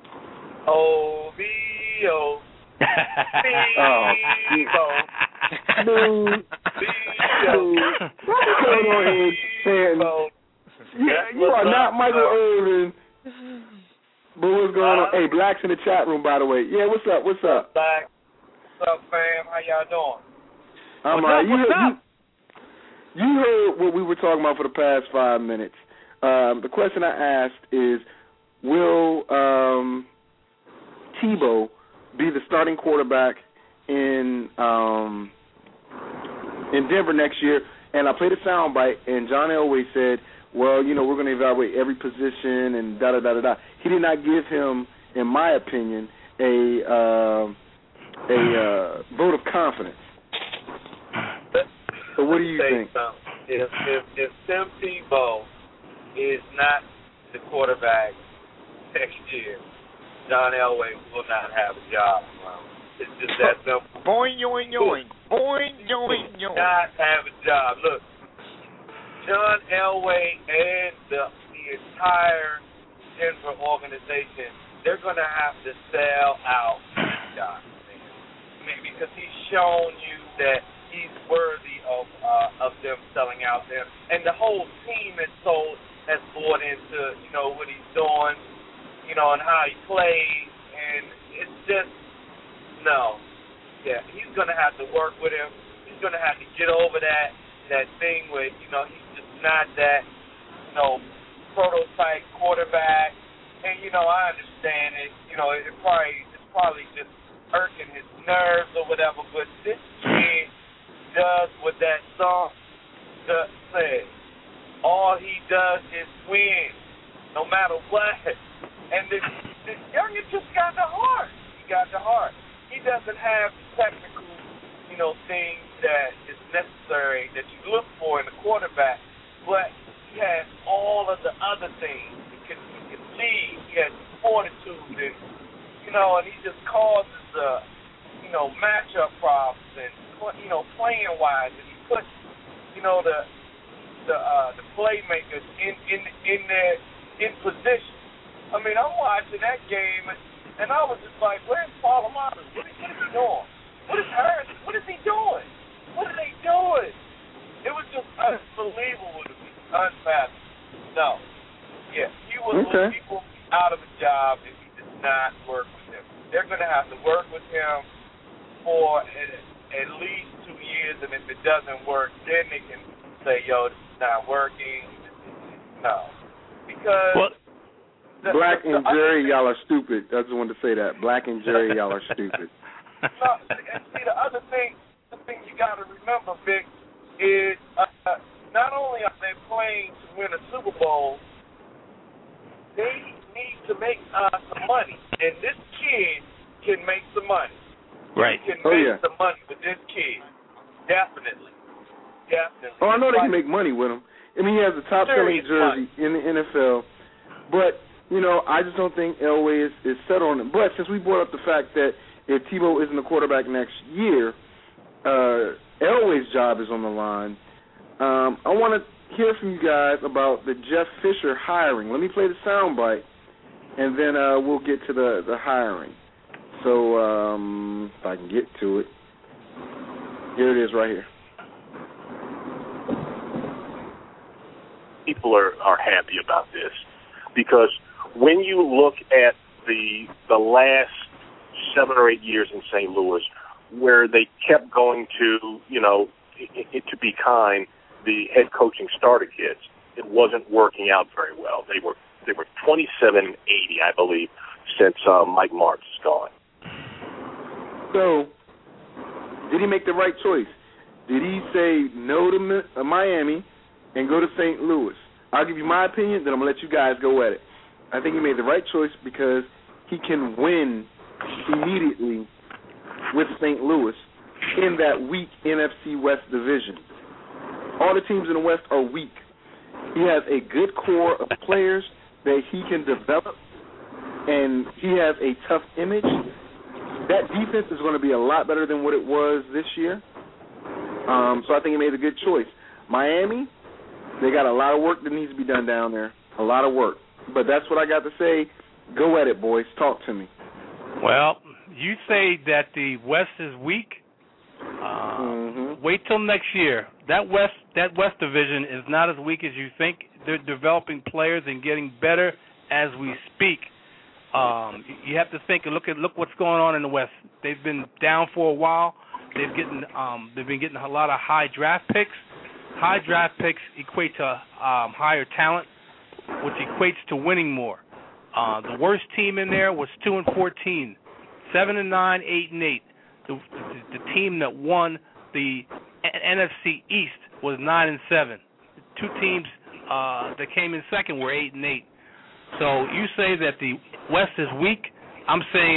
O B O. Oh, Boo. Boo. What's going on here, saying, yeah, you are not Michael Irvin. But what's going on? Hey, Black's in the chat room, by the way. Yeah, what's up? What's up? Black. What's up, fam? How y'all doing? I'm What's all right. up? You, What's you, up? you heard what we were talking about for the past five minutes. Um, the question I asked is, will um, Tebow be the starting quarterback in um, in Denver next year? And I played a soundbite, and John Elway said, well, you know, we're going to evaluate every position and da-da-da-da-da. He did not give him, in my opinion, a uh, a uh, vote of confidence. So what do you think? If, if if Tim Tebow is not the quarterback next year, John Elway will not have a job. It's just that simple. Boing, yoing, yoing. Boing, yoing, yoing. Not have a job. Look, John Elway and the, the entire Denver organization, they're going to have to sell out John. I mean, because he's shown you that he's worthy of uh, of them selling out there. And the whole team is so has bought into, you know, what he's doing, you know, and how he plays. And it's just, no. Yeah, he's going to have to work with him. He's going to have to get over that that thing where, you know, he's just not that, you know, prototype quarterback. And, you know, I understand it. You know, it probably it's probably just irking his nerves or whatever. But this kid does what that song says. All he does is win, no matter what. And this, this youngin just got the heart. He got the heart. He doesn't have technical, you know, things that is necessary that you look for in a quarterback, but he has all of the other things. He can, he can lead. He has fortitude, and you know, and he just causes the, you know, matchup problems and you know, playing wise, and he puts, you know, the the uh, the playmakers in in in their in position. I mean, I'm watching that game, and, and I was just like, where's Palomar? What is, what is he doing? What is Harris? What is he doing? What are they doing? It was just unbelievable to me, unfathomable. No, yeah, he will okay. lose people out of a job if he does not work with them. They're going to have to work with him for at, at least two years, and if it doesn't work, then they can say, yo, this is not working. No, because. Well, The, Black and Jerry, y'all are stupid. I just wanted to say that. Black and Jerry, y'all are stupid. No, and see, the other thing, the thing you got to remember, Vic, is uh, not only are they playing to win a Super Bowl, they need to make uh, some money. And this kid can make some money. Right. He can oh, make yeah. some money with this kid. Definitely. Definitely. Oh, I know they can make money with him. I mean, he has the top-selling jersey money. in the N F L, but you know, I just don't think Elway is, is set on it. But since we brought up the fact that if Tebow isn't the quarterback next year, uh, Elway's job is on the line. Um, I want to hear from you guys about the Jeff Fisher hiring. Let me play the soundbite, and then uh, we'll get to the, the hiring. So um, if I can get to it. Here it is right here. People are, are happy about this because when you look at the the last seven or eight years in Saint Louis, where they kept going to, you know, it, it, to be kind, the head coaching starter kids, it wasn't working out very well. They were they were twenty-seven and eighty, I believe, since uh, Mike Martz is gone. So, did he make the right choice? Did he say no to uh, Miami and go to Saint Louis? I'll give you my opinion, then I'm going to let you guys go at it. I think he made the right choice because he can win immediately with Saint Louis in that weak N F C West division. All the teams in the West are weak. He has a good core of players that he can develop, and he has a tough image. That defense is going to be a lot better than what it was this year. Um, so I think he made a good choice. Miami, they got a lot of work that needs to be done down there, a lot of work. But that's what I got to say. Go at it, boys. Talk to me. Well, you say that the West is weak. Uh, mm-hmm. Wait till next year. That West that West division is not as weak as you think. They're developing players and getting better as we speak. Um, you have to think and look at look what's going on in the West. They've been down for a while. They've getting um, they've been getting a lot of high draft picks. High draft picks equate to um, higher talent, which equates to winning more. Uh, the worst team in there was two and fourteen, seven and nine, eight and eight. The, the, the team that won the N F C East was nine and seven. The two teams uh, that came in second were eight and eight. So you say that the West is weak. I'm saying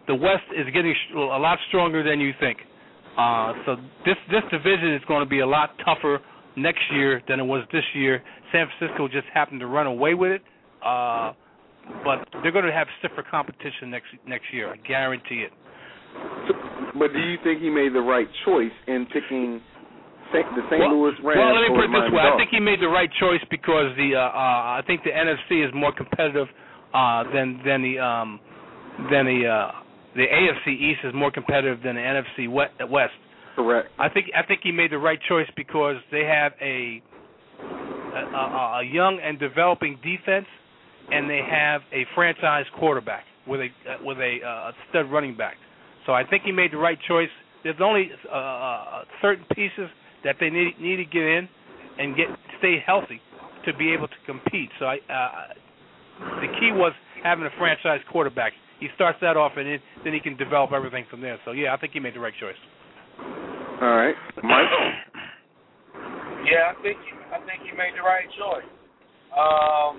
the West is getting a lot stronger than you think. Uh, so this this division is going to be a lot tougher next year than it was this year. San Francisco just happened to run away with it, uh, but they're going to have stiffer competition next next year. I guarantee it. So, but do you think he made the right choice in picking Saint, the Saint well, Louis Rams? Well, let me put it this way. Dolphins? I think he made the right choice because the uh, uh, I think the N F C is more competitive uh, than than the um, than the uh, the A F C East is more competitive than the N F C West. Correct. I think I think he made the right choice because they have a a, a young and developing defense, and they have a franchise quarterback with a uh, with a uh, stud running back. So I think he made the right choice. There's only uh, certain pieces that they need need to get in and get stay healthy to be able to compete. So I, uh, the key was having a franchise quarterback. He starts that off, and it, then he can develop everything from there. So yeah, I think he made the right choice. All right, Mike. Yeah, I think he, I think he made the right choice. Um,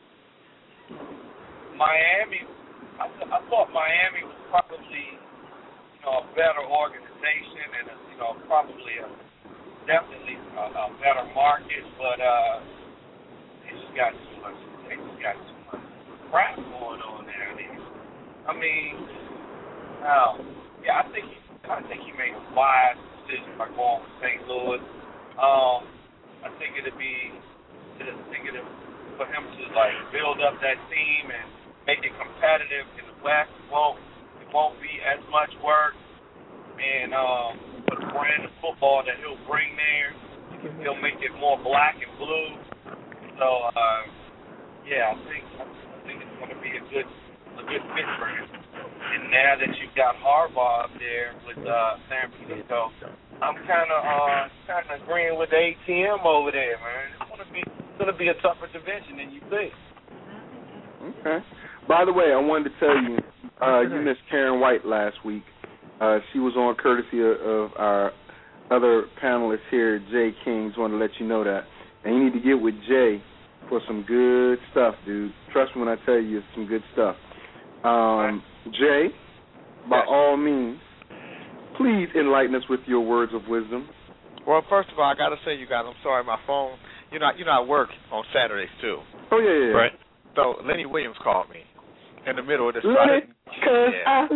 Miami, I, th- I thought Miami was probably, you know, a better organization and a, you know, probably a definitely a, a better market, but uh, they just got too much. They just got too much crap going on there. They, I mean, um, yeah, I think he, I think he made a wise decision by going with Saint Louis. Um, I think it'd be, I think it'd for him to like build up that team and make it competitive in the West. It won't, it won't be as much work, and um, for the brand of football that he'll bring there, he'll make it more black and blue. So, uh, yeah, I think I think it's going to be a good. a good fit for him. And now that you've got Harbaugh up there with uh, San Francisco, I'm kind of uh, kind of agreeing with A T M over there, man. It's going to be it's going to be a tougher division than you think. Okay. By the way, I wanted to tell you, uh, you missed Karen White last week. Uh, she was on courtesy of, of our other panelist here, Jay King. Just wanted to let you know that. And you need to get with Jay for some good stuff, dude. Trust me when I tell you, it's some good stuff. Um, Jay, by yes. all means, please enlighten us with your words of wisdom. Well, first of all, I got to say, you guys, I'm sorry, my phone, you know, you know, I work on Saturdays, too. Oh, yeah, yeah. Right. So Lenny Williams called me in the middle of this. Lenny, because yeah. I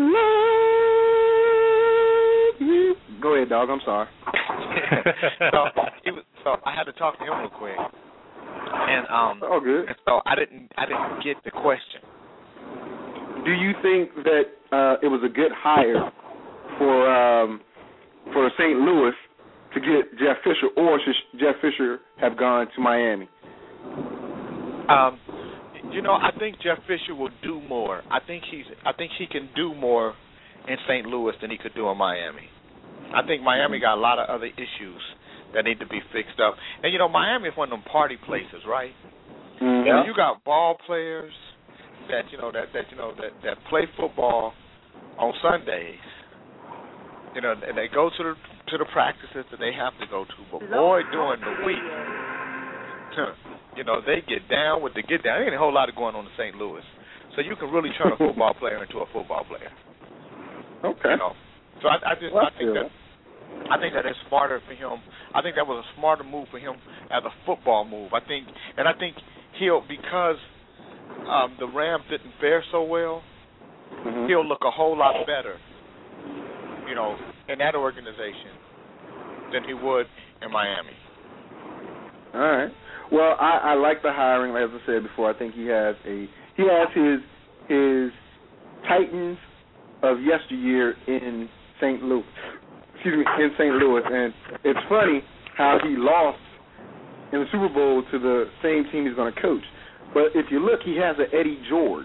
love you. Go ahead, dog, I'm sorry. so, he was, so I had to talk to him real quick. And um, oh, good. And so I didn't, I didn't get the question. Do you think that uh, it was a good hire for um, for Saint Louis to get Jeff Fisher, or should Jeff Fisher have gone to Miami? Um, you know, I think Jeff Fisher will do more. I think he's, I think he can do more in Saint Louis than he could do in Miami. I think Miami got a lot of other issues that need to be fixed up. And you know, Miami is one of them party places, right? Mm-hmm. You know, you got ball players that you know that, that you know that, that play football on Sundays, you know, and they go to the to the practices that they have to go to. But boy, during the week, you know, they get down with the get down. There ain't a whole lot of going on in Saint Louis, so you can really turn a football player into a football player. Okay. You know, so I, I just well, I think that I think that it's smarter for him. I think that was a smarter move for him as a football move. I think, and I think he'll because. Um, the Rams didn't fare so well, mm-hmm. he'll look a whole lot better, you know, in that organization than he would in Miami. All right. Well, I, I like the hiring. As I said before, I think he has a he has his his Titans of yesteryear in Saint Louis. Excuse me, in Saint Louis, and it's funny how he lost in the Super Bowl to the same team he's going to coach. But if you look, he has an Eddie George.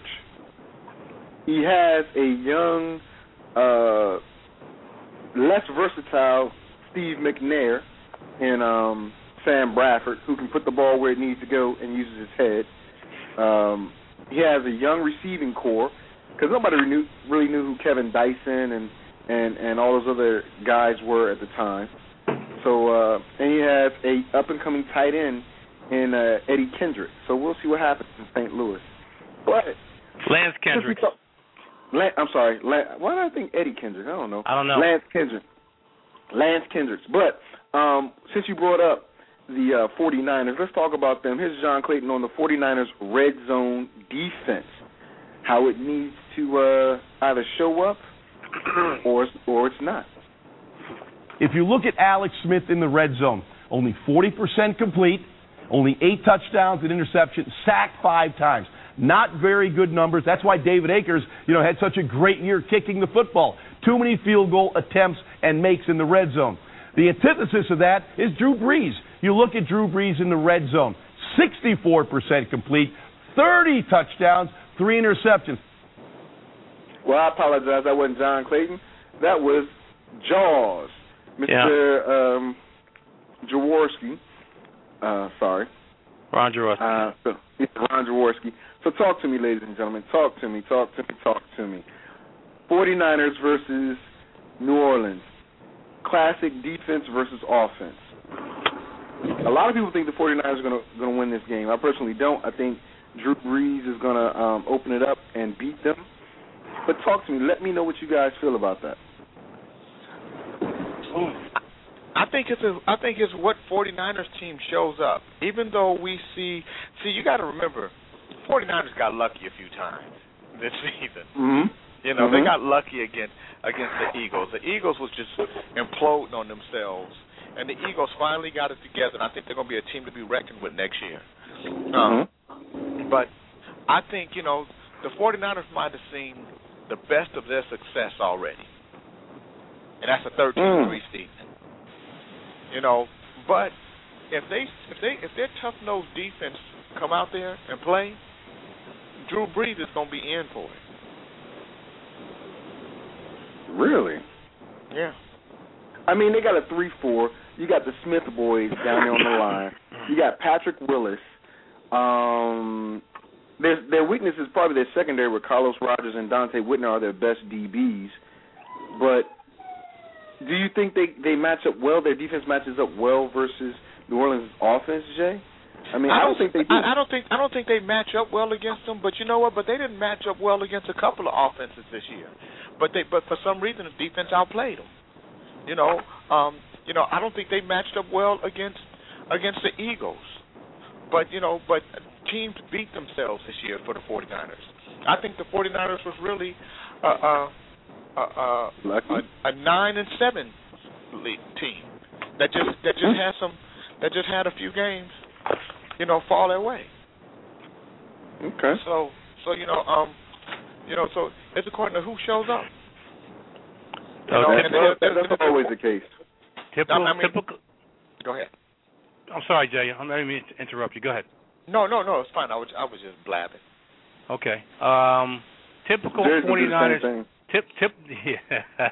He has a young, uh, less versatile Steve McNair and um, Sam Bradford, who can put the ball where it needs to go and uses his head. Um, he has a young receiving core because nobody knew, really knew who Kevin Dyson and, and, and all those other guys were at the time. So uh, and he has a up and coming tight end in uh, Eddie Kendrick. So we'll see what happens in Saint Louis. But Lance Kendrick. Talk, Lan- I'm sorry. Lan- why did I think Eddie Kendricks? I don't know. I don't know. Lance Kendricks. Lance Kendricks. But um, since you brought up the uh, 49ers, let's talk about them. Here's John Clayton on the 49ers red zone defense, how it needs to uh, either show up or, or it's not. If you look at Alex Smith in the red zone, only forty percent complete, only eight touchdowns and interceptions, sacked five times. Not very good numbers. That's why David Akers, you know, had such a great year kicking the football. Too many field goal attempts and makes in the red zone. The antithesis of that is Drew Brees. You look at Drew Brees in the red zone, sixty-four percent complete, thirty touchdowns, three interceptions. Well, I apologize. That wasn't John Clayton. That was Jaws. Mister Yeah. Um, Jaworski. Uh, sorry. Ron Jaworski. Uh, so, yeah, Ron Jaworski. So talk to me, ladies and gentlemen. Talk to me, talk to me, talk to me. 49ers versus New Orleans. Classic defense versus offense. A lot of people think the 49ers are going to going to win this game. I personally don't. I think Drew Brees is going to um, open it up and beat them. But talk to me. Let me know what you guys feel about that. I think it's a, I think it's what 49ers team shows up. Even though we see, see, you got to remember, 49ers got lucky a few times this season. Mm-hmm. You know, mm-hmm. they got lucky against against the Eagles. The Eagles was just imploding on themselves, and the Eagles finally got it together. And I think they're going to be a team to be reckoned with next year. Um, mm-hmm. But I think, you know, the 49ers might have seen the best of their success already, and that's a thirteen three mm. season. You know, but if they if they if their tough nosed defense come out there and play, Drew Brees is going to be in for it. Really? Yeah. I mean, they got a three four. You got the Smith boys down there on the line. You got Patrick Willis. Um, their their weakness is probably their secondary, with Carlos Rogers and Dante Whitner are their best D Bs. But do you think they, they match up well? Their defense matches up well versus New Orleans' offense, Jay? I mean, I, I don't think they do. I, I don't think I don't think they match up well against them. But you know what? But they didn't match up well against a couple of offenses this year. But they but for some reason the defense outplayed them. You know, um, you know, I don't think they matched up well against against the Eagles. But you know, but teams beat themselves this year for the 49ers. I think the 49ers was really. Uh, uh, Uh, uh, a, a nine and seven league team that just that just had some that just had a few games, you know, fall their way. Okay. So so you know um you know so it's according to who shows up. You know, okay. and, well, and, and, that's always the case. Typical. I mean, typical. Go ahead. I'm sorry, Jay. I'm not even to interrupt you. Go ahead. No, no, no. It's fine. I was I was just blabbing. Okay. Um, typical There's 49ers. Tip, tip, yeah.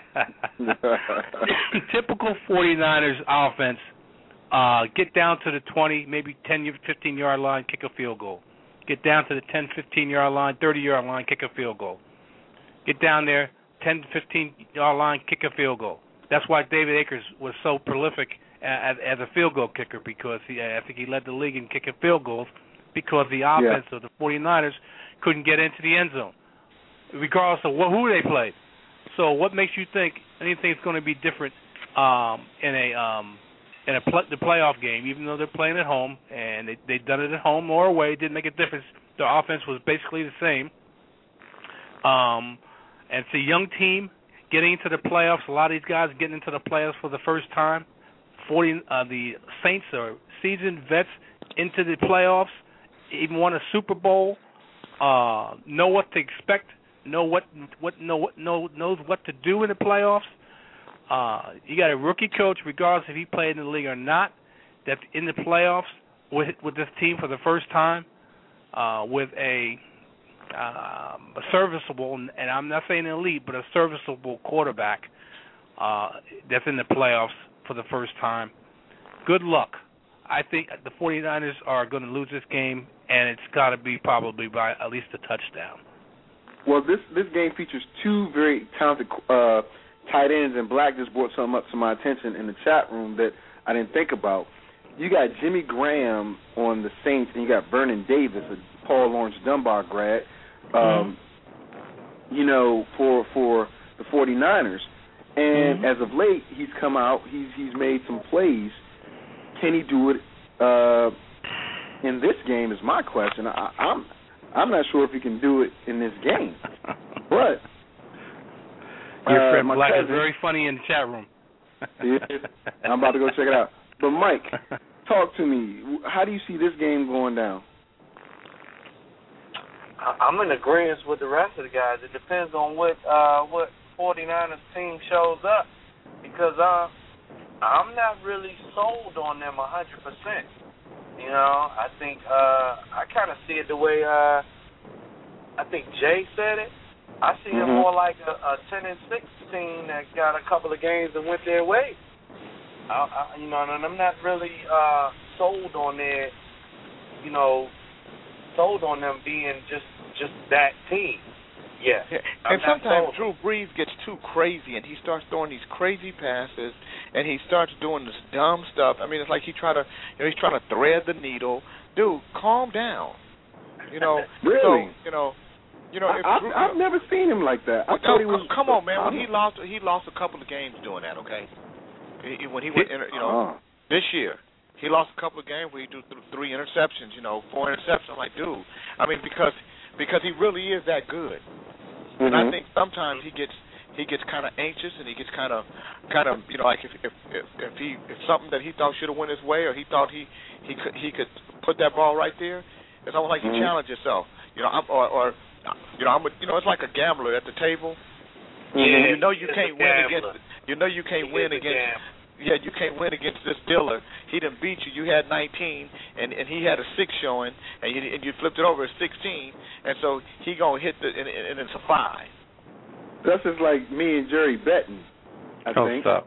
Typical 49ers offense, uh, get down to the twenty, maybe ten, fifteen-yard line, kick a field goal. Get down to the ten, fifteen-yard line, thirty-yard line, kick a field goal. Get down there, ten, fifteen-yard line, kick a field goal. That's why David Akers was so prolific as, as a field goal kicker, because he, I think he led the league in kicking field goals because the offense yeah. of the 49ers couldn't get into the end zone, regardless of what, who they played. So what makes you think anything's going to be different um, in a um, in a pl- the playoff game, even though they're playing at home, and they, they've done it at home or away, it didn't make a difference. Their offense was basically the same. Um, and it's a young team getting into the playoffs. A lot of these guys are getting into the playoffs for the first time. Forty uh, the Saints are seasoned vets into the playoffs, even won a Super Bowl, uh, know what to expect. Know what what know what know knows what to do in the playoffs. Uh, you got a rookie coach, regardless if he played in the league or not, that's in the playoffs with with this team for the first time, uh, with a, um, a serviceable, and I'm not saying elite, but a serviceable quarterback uh, that's in the playoffs for the first time. Good luck. I think the 49ers are going to lose this game, and it's got to be probably by at least a touchdown. Well, this this game features two very talented uh, tight ends, and Black just brought something up to my attention in the chat room that I didn't think about. You got Jimmy Graham on the Saints, and you got Vernon Davis, a Paul Lawrence Dunbar grad. Um, mm-hmm. you know, for for the 49ers. And mm-hmm. as of late, he's come out. He's he's made some plays. Can he do it uh, in this game? Is my question. I, I'm I'm not sure if he can do it in this game. But your uh, friend my Black cousin, is very funny in the chat room. I'm about to go check it out. But Mike, talk to me. How do you see this game going down? I'm in agreement with the rest of the guys. It depends on what uh, what 49ers team shows up, because uh, I'm not really sold on them one hundred percent. You know, I think uh, I kind of see it the way uh, I think Jay said it. I see mm-hmm. it more like a, a ten and six team that got a couple of games that went their way. I, I, you know, and I'm not really uh, sold on their, you know, sold on them being just just that team. Yeah. yeah. And sometimes Drew Brees gets too crazy, and he starts throwing these crazy passes, and he starts doing this dumb stuff. I mean, it's like he try to, you know, he's trying to thread the needle. Dude, calm down. You know. Really? So, you know. You know, if I've, Drew, I've never seen him like that. I well, thought no, he was. Come on, man. When he lost, he lost a couple of games doing that. Okay. He, when he went, you know, uh-huh. this year, he lost a couple of games where he threw three interceptions. You know, four interceptions. I'm like, dude. I mean, because because he really is that good. Mm-hmm. And I think sometimes he gets he gets kind of anxious, and he gets kind of kind of you know like if if if, if he if something that he thought should have went his way, or he thought he he could he could put that ball right there, it's almost like mm-hmm. you challenge yourself. You know, I'm, or, or you know I'm a, you know it's like a gambler at the table. Yeah, you know you can't win gambler. against you know you can't he win against. Yeah, you can't win against this dealer. He done beat you. You had nineteen, and, and he had a six showing, and you, and you flipped it over at sixteen, and so he gonna hit the and, and it's a five. That's just like me and Jerry betting, I oh, think. Stop.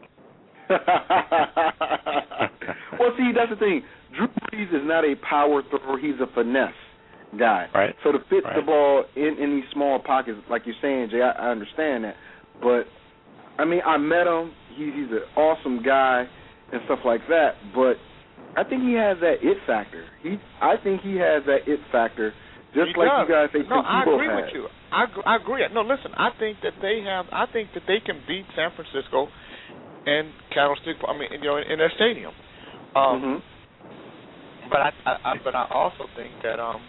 Well, see, that's the thing. Drew Brees is not a power thrower. He's a finesse guy. Right. So to fit right. the ball in, in these small pockets, like you're saying, Jay, I, I understand that. But, I mean, I met him. He, he's an awesome guy and stuff like that. But I think he has that it factor. He, I think he has that it factor, just he like does. you guys think No, I Tebow agree has. with you. I, I agree. No, listen, I think that they have. I think that they can beat San Francisco and Candlestick. I mean, you know, in, in their stadium. Um, mm-hmm. But I, I, I, but I also think that um,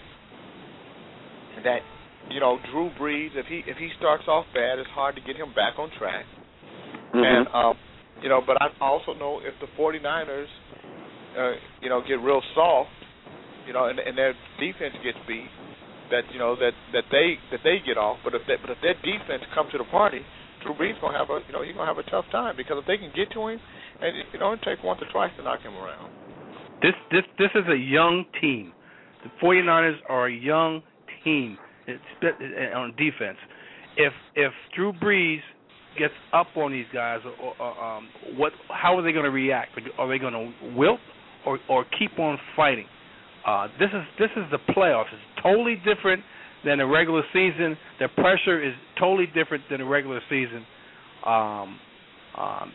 that you know, Drew Brees, if he if he starts off bad, it's hard to get him back on track. Mm-hmm. And um, you know, but I also know if the 49ers, uh, you know, get real soft, you know, and, and their defense gets beat, that you know that, that they that they get off. But if they, but if their defense comes to the party, Drew Brees gonna have a you know he's gonna have a tough time, because if they can get to him, and you know it takes once or twice to knock him around. This this this is a young team. The 49ers are a young team on defense. If if Drew Brees gets up on these guys, or, or, um, what? How are they going to react? Are they going to wilt or or keep on fighting? Uh, this is this is the playoffs. It's totally different than the regular season. The pressure is totally different than the regular season. Um, um,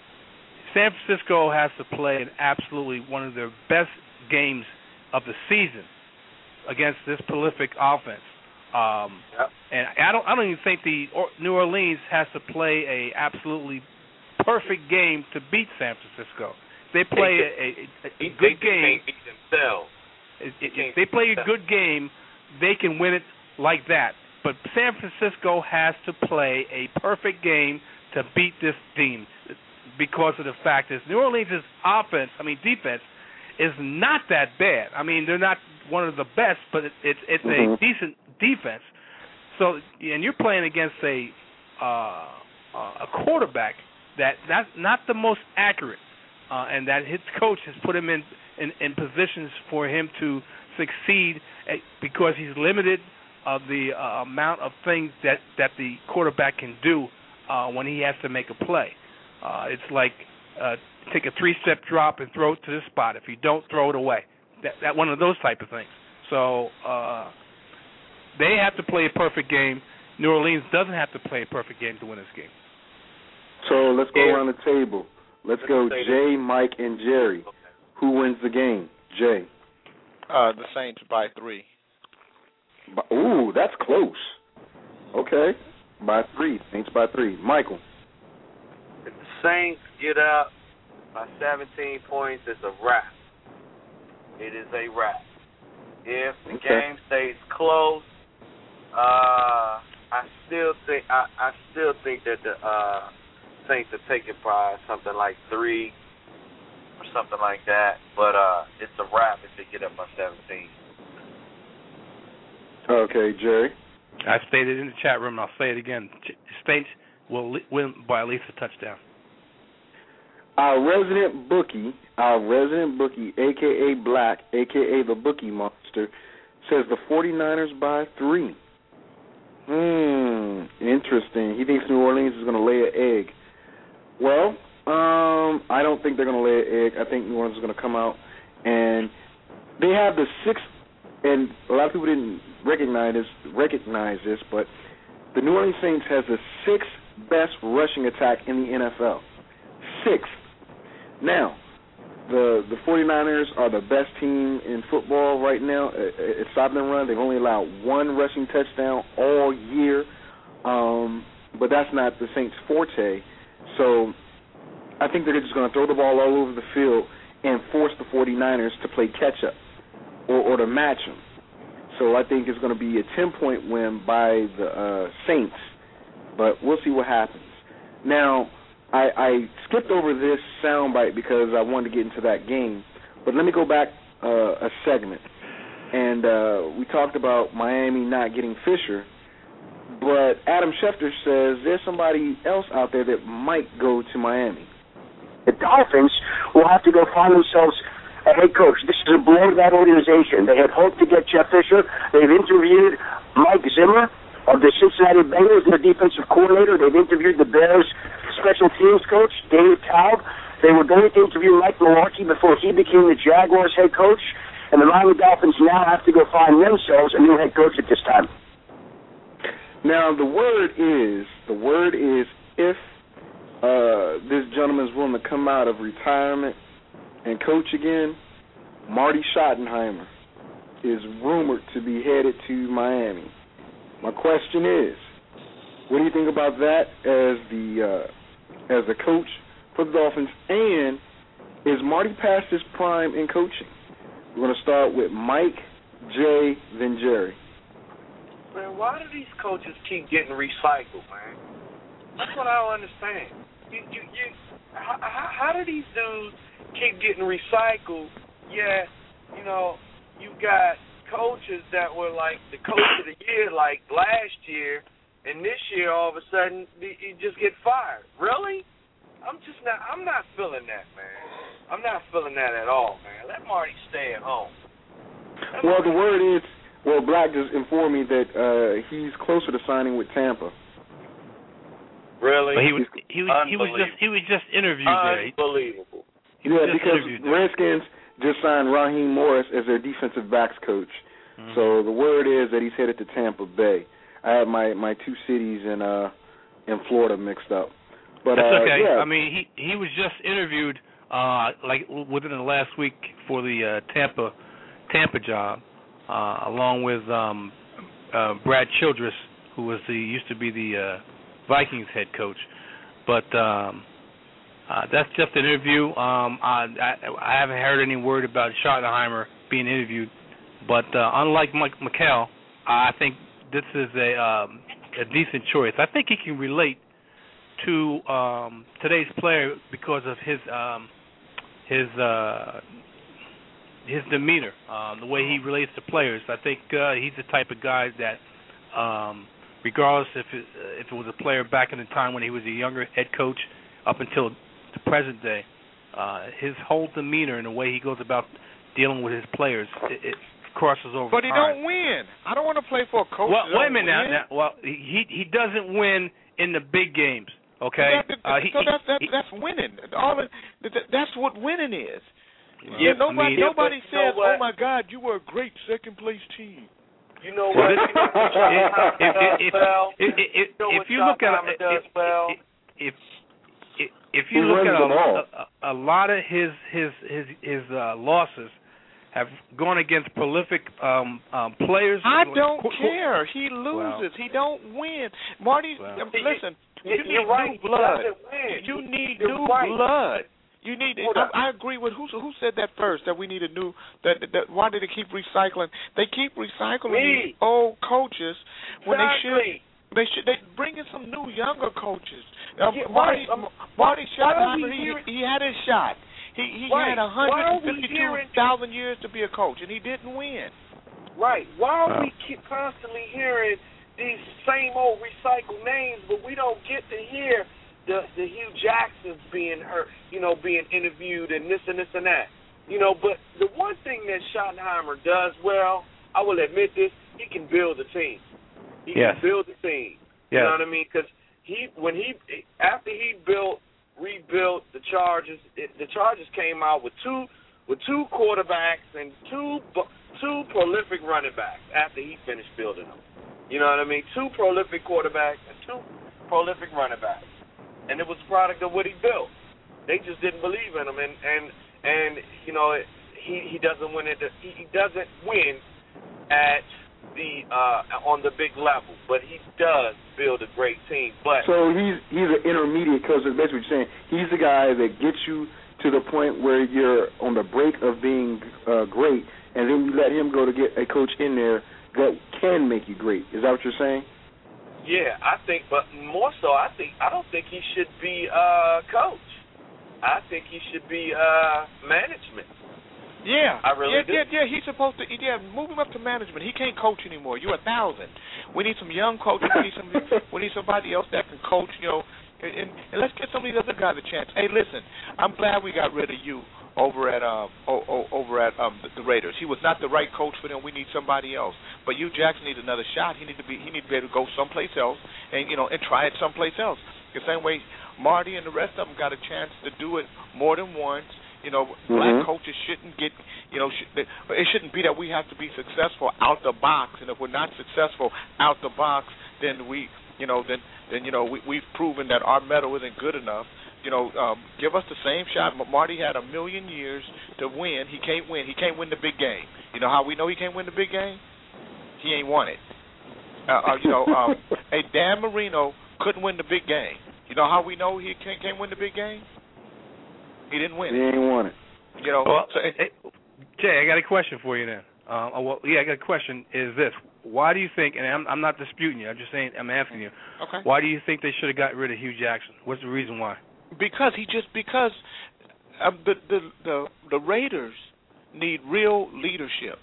San Francisco has to play an absolutely one of their best games of the season against this prolific offense. Um, yep. And I don't I don't even think the New Orleans has to play a absolutely perfect game to beat San Francisco. If they play they, a, a, a they, good they game. Can't beat themselves. If, if they play a good game, they can win it like that. But San Francisco has to play a perfect game to beat this team, because of the fact is New Orleans' offense, I mean defense, is not that bad. I mean, they're not one of the best, but it, it, it's mm-hmm. a decent defense. So, and you're playing against a uh, a quarterback that that's not the most accurate, uh, and that his coach has put him in, in, in positions for him to succeed at, because he's limited of the uh, amount of things that, that the quarterback can do uh, when he has to make a play. Uh, it's like uh, take a three-step drop and throw it to the spot. If you don't, throw it away. That, that one of those type of things. So uh, they have to play a perfect game. New Orleans doesn't have to play a perfect game to win this game. So let's go around the table. Let's go Jay, Mike, and Jerry. Who wins the game? Jay. Uh, the Saints by three. Ooh, that's close. Okay. By three. Saints by three. Michael. If the Saints get up by seventeen points, it's a wrap. It is a wrap. If the Okay. game stays close, uh, I still think I, I still think that the uh, Saints are taking by something like three or something like that. But uh, it's a wrap if they get up by seventeen. Okay, Jerry. I stated in the chat room, and I'll say it again. Saints will li- win by at least a touchdown. Our resident bookie, our resident bookie, a k a. Black, a k a the Bookie Monster, says the 49ers by three. Hmm, interesting. He thinks New Orleans is going to lay an egg. Well, um, I don't think they're going to lay an egg. I think New Orleans is going to come out, and they have the sixth, and a lot of people didn't recognize this, recognize this, but the New Orleans Saints has the sixth best rushing attack in the N F L. Sixth. Now, the the 49ers are the best team in football right now at stopping the run. They've only allowed one rushing touchdown all year, um, but that's not the Saints' forte. So I think they're just going to throw the ball all over the field and force the 49ers to play catch-up or, or to match them. So I think it's going to be a ten-point win by the uh, Saints, but we'll see what happens. Now, I, I skipped over this soundbite because I wanted to get into that game, but let me go back uh, a segment. And uh, we talked about Miami not getting Fisher, but Adam Schefter says there's somebody else out there that might go to Miami. The Dolphins will have to go find themselves a head coach. This is a blow to that organization. They had hoped to get Jeff Fisher. They've interviewed Mike Zimmer of the Cincinnati Bengals, their defensive coordinator. They've interviewed the Bears special teams coach, David Taub. They were going to interview Mike Mularkey before he became the Jaguars head coach. And the Miami Dolphins now have to go find themselves a new head coach at this time. Now, the word is, the word is if uh, this gentleman's willing to come out of retirement and coach again, Marty Schottenheimer is rumored to be headed to Miami. My question is, what do you think about that as the uh, as a coach for the Dolphins? And is Marty past his prime in coaching? We're going to start with Mike, Jay, then Jerry. Man, why do these coaches keep getting recycled, man? That's what I don't understand. You, you, you, how, how do these dudes keep getting recycled? Yeah, you know, you got coaches that were like the coach of the year like last year, and this year all of a sudden you just get fired. Really? I'm just not I'm not feeling that, man. I'm not feeling that at all, man. Let Marty stay at home. Let well, Marty the word is, well, Black just informed me that uh, he's closer to signing with Tampa. Really? But he was he was he was just he was just interviewed there. Unbelievable. He was Yeah, just because interviewed there. Redskins just signed Raheem Morris as their defensive backs coach. Mm-hmm. So the word is that he's headed to Tampa Bay. I had my, my two cities in uh in Florida mixed up. But That's uh, okay. yeah. I mean, he he was just interviewed uh like within the last week for the uh, Tampa Tampa job, uh, along with um uh, Brad Childress, who was the used to be the uh, Vikings head coach. But um Uh, that's just an interview. Um, I, I, I haven't heard any word about Schottenheimer being interviewed, but uh, unlike Mike McHale, I think this is a um, a decent choice. I think he can relate to um, today's player because of his um, his uh, his demeanor, uh, the way he relates to players. I think uh, he's the type of guy that, um, regardless if it, if it was a player back in the time when he was a younger head coach up until the present day, uh, his whole demeanor and the way he goes about dealing with his players, it, it crosses over. But he time. don't win. I don't want to play for a coach. Well, that wait a don't minute now, win. now. Well, he he doesn't win in the big games. Okay, That, that, uh, he, so that's that, he, that's winning. All the, that, that's what winning is. Well, yeah, nobody I mean, nobody but you know says, what? "Oh my God, you were a great second place team." You know Well, what? this- You know what if, if, if, well, if, if, you know if what you look at Schottenheimer does if, well? if, if if you He look runs at the ball. a, a, a lot of his his his his uh, losses have gone against prolific um, um, players. I don't qu- care. He loses. Well, he don't win. Marty, well. um, listen. You need You're right. new blood. He doesn't win. You need You're new right. blood. You need. Hold I, up. I agree with who. Who said that first? That we need a new. That, that why do they keep recycling? They keep recycling Me. these old coaches when Exactly. they should. They should. They bring in some new younger coaches. Um, Yeah, Marty. right. Um, Marty why are Schottenheimer. we He, hearing- he had his shot. He he Right. had one Why are hundred we fifty-two hearing- thousand years to be a coach, and he didn't win. Right. Why are Wow. we keep constantly hearing these same old recycled names, but we don't get to hear the the Hugh Jacksons being hurt, you know, being interviewed and this and this and that, you know. But the one thing that Schottenheimer does well, I will admit this, he can build a team. He Yes. can build a team. Yes. You know what I mean? Because he when he after he built rebuilt the Chargers, it, the Chargers came out with two with two quarterbacks and two two prolific running backs after he finished building them. You know what I mean? Two prolific quarterbacks and two prolific running backs. And it was a product of what he built. They just didn't believe in him, and and, and you know he he doesn't win it. He, he doesn't win at the uh, on the big level, but he does build a great team. But So he's he's an intermediate coach. That's basically what you're saying. He's the guy that gets you to the point where you're on the break of being uh, great, and then you let him go to get a coach in there that can make you great. Is that what you're saying? yeah, I think, but more so, I think I don't think he should be uh, coach. I think he should be uh, management. Yeah, I really yeah, do. yeah, yeah. He's supposed to. Yeah, move him up to management. He can't coach anymore. You're a thousand. We need some young coaches. We need some. We need somebody else that can coach. You know, and, and, and let's get some of these other guys a chance. Hey, listen, I'm glad we got rid of you over at um o- o- over at um the, the Raiders. He was not the right coach for them. We need somebody else. But Hugh Jackson needs another shot. He need to be. He need to be able to go someplace else and you know and try it someplace else. The same way Marty and the rest of them got a chance to do it more than once. You know, Mhm. black coaches shouldn't get, you know, sh- it shouldn't be that we have to be successful out the box, and if we're not successful out the box, then we, you know, then then you know we, we've proven that our medal isn't good enough. You know, um, give us the same shot. Marty had a million years to win. He can't win. He can't win the big game. You know how we know he can't win the big game? He ain't won it. Uh, uh, you know, um, hey, Dan Marino couldn't win the big game. You know how we know he can't, can't win the big game? He didn't win. He ain't won it. You know, Well, so, hey, Jay, I got a question for you then. Um, uh, well, yeah, I got a question. Is this why do you think? And I'm, I'm not disputing you. I'm just saying. I'm asking you. okay. Why do you think they should have got rid of Hugh Jackson? What's the reason why? Because he just because um, the the the the Raiders need real leadership.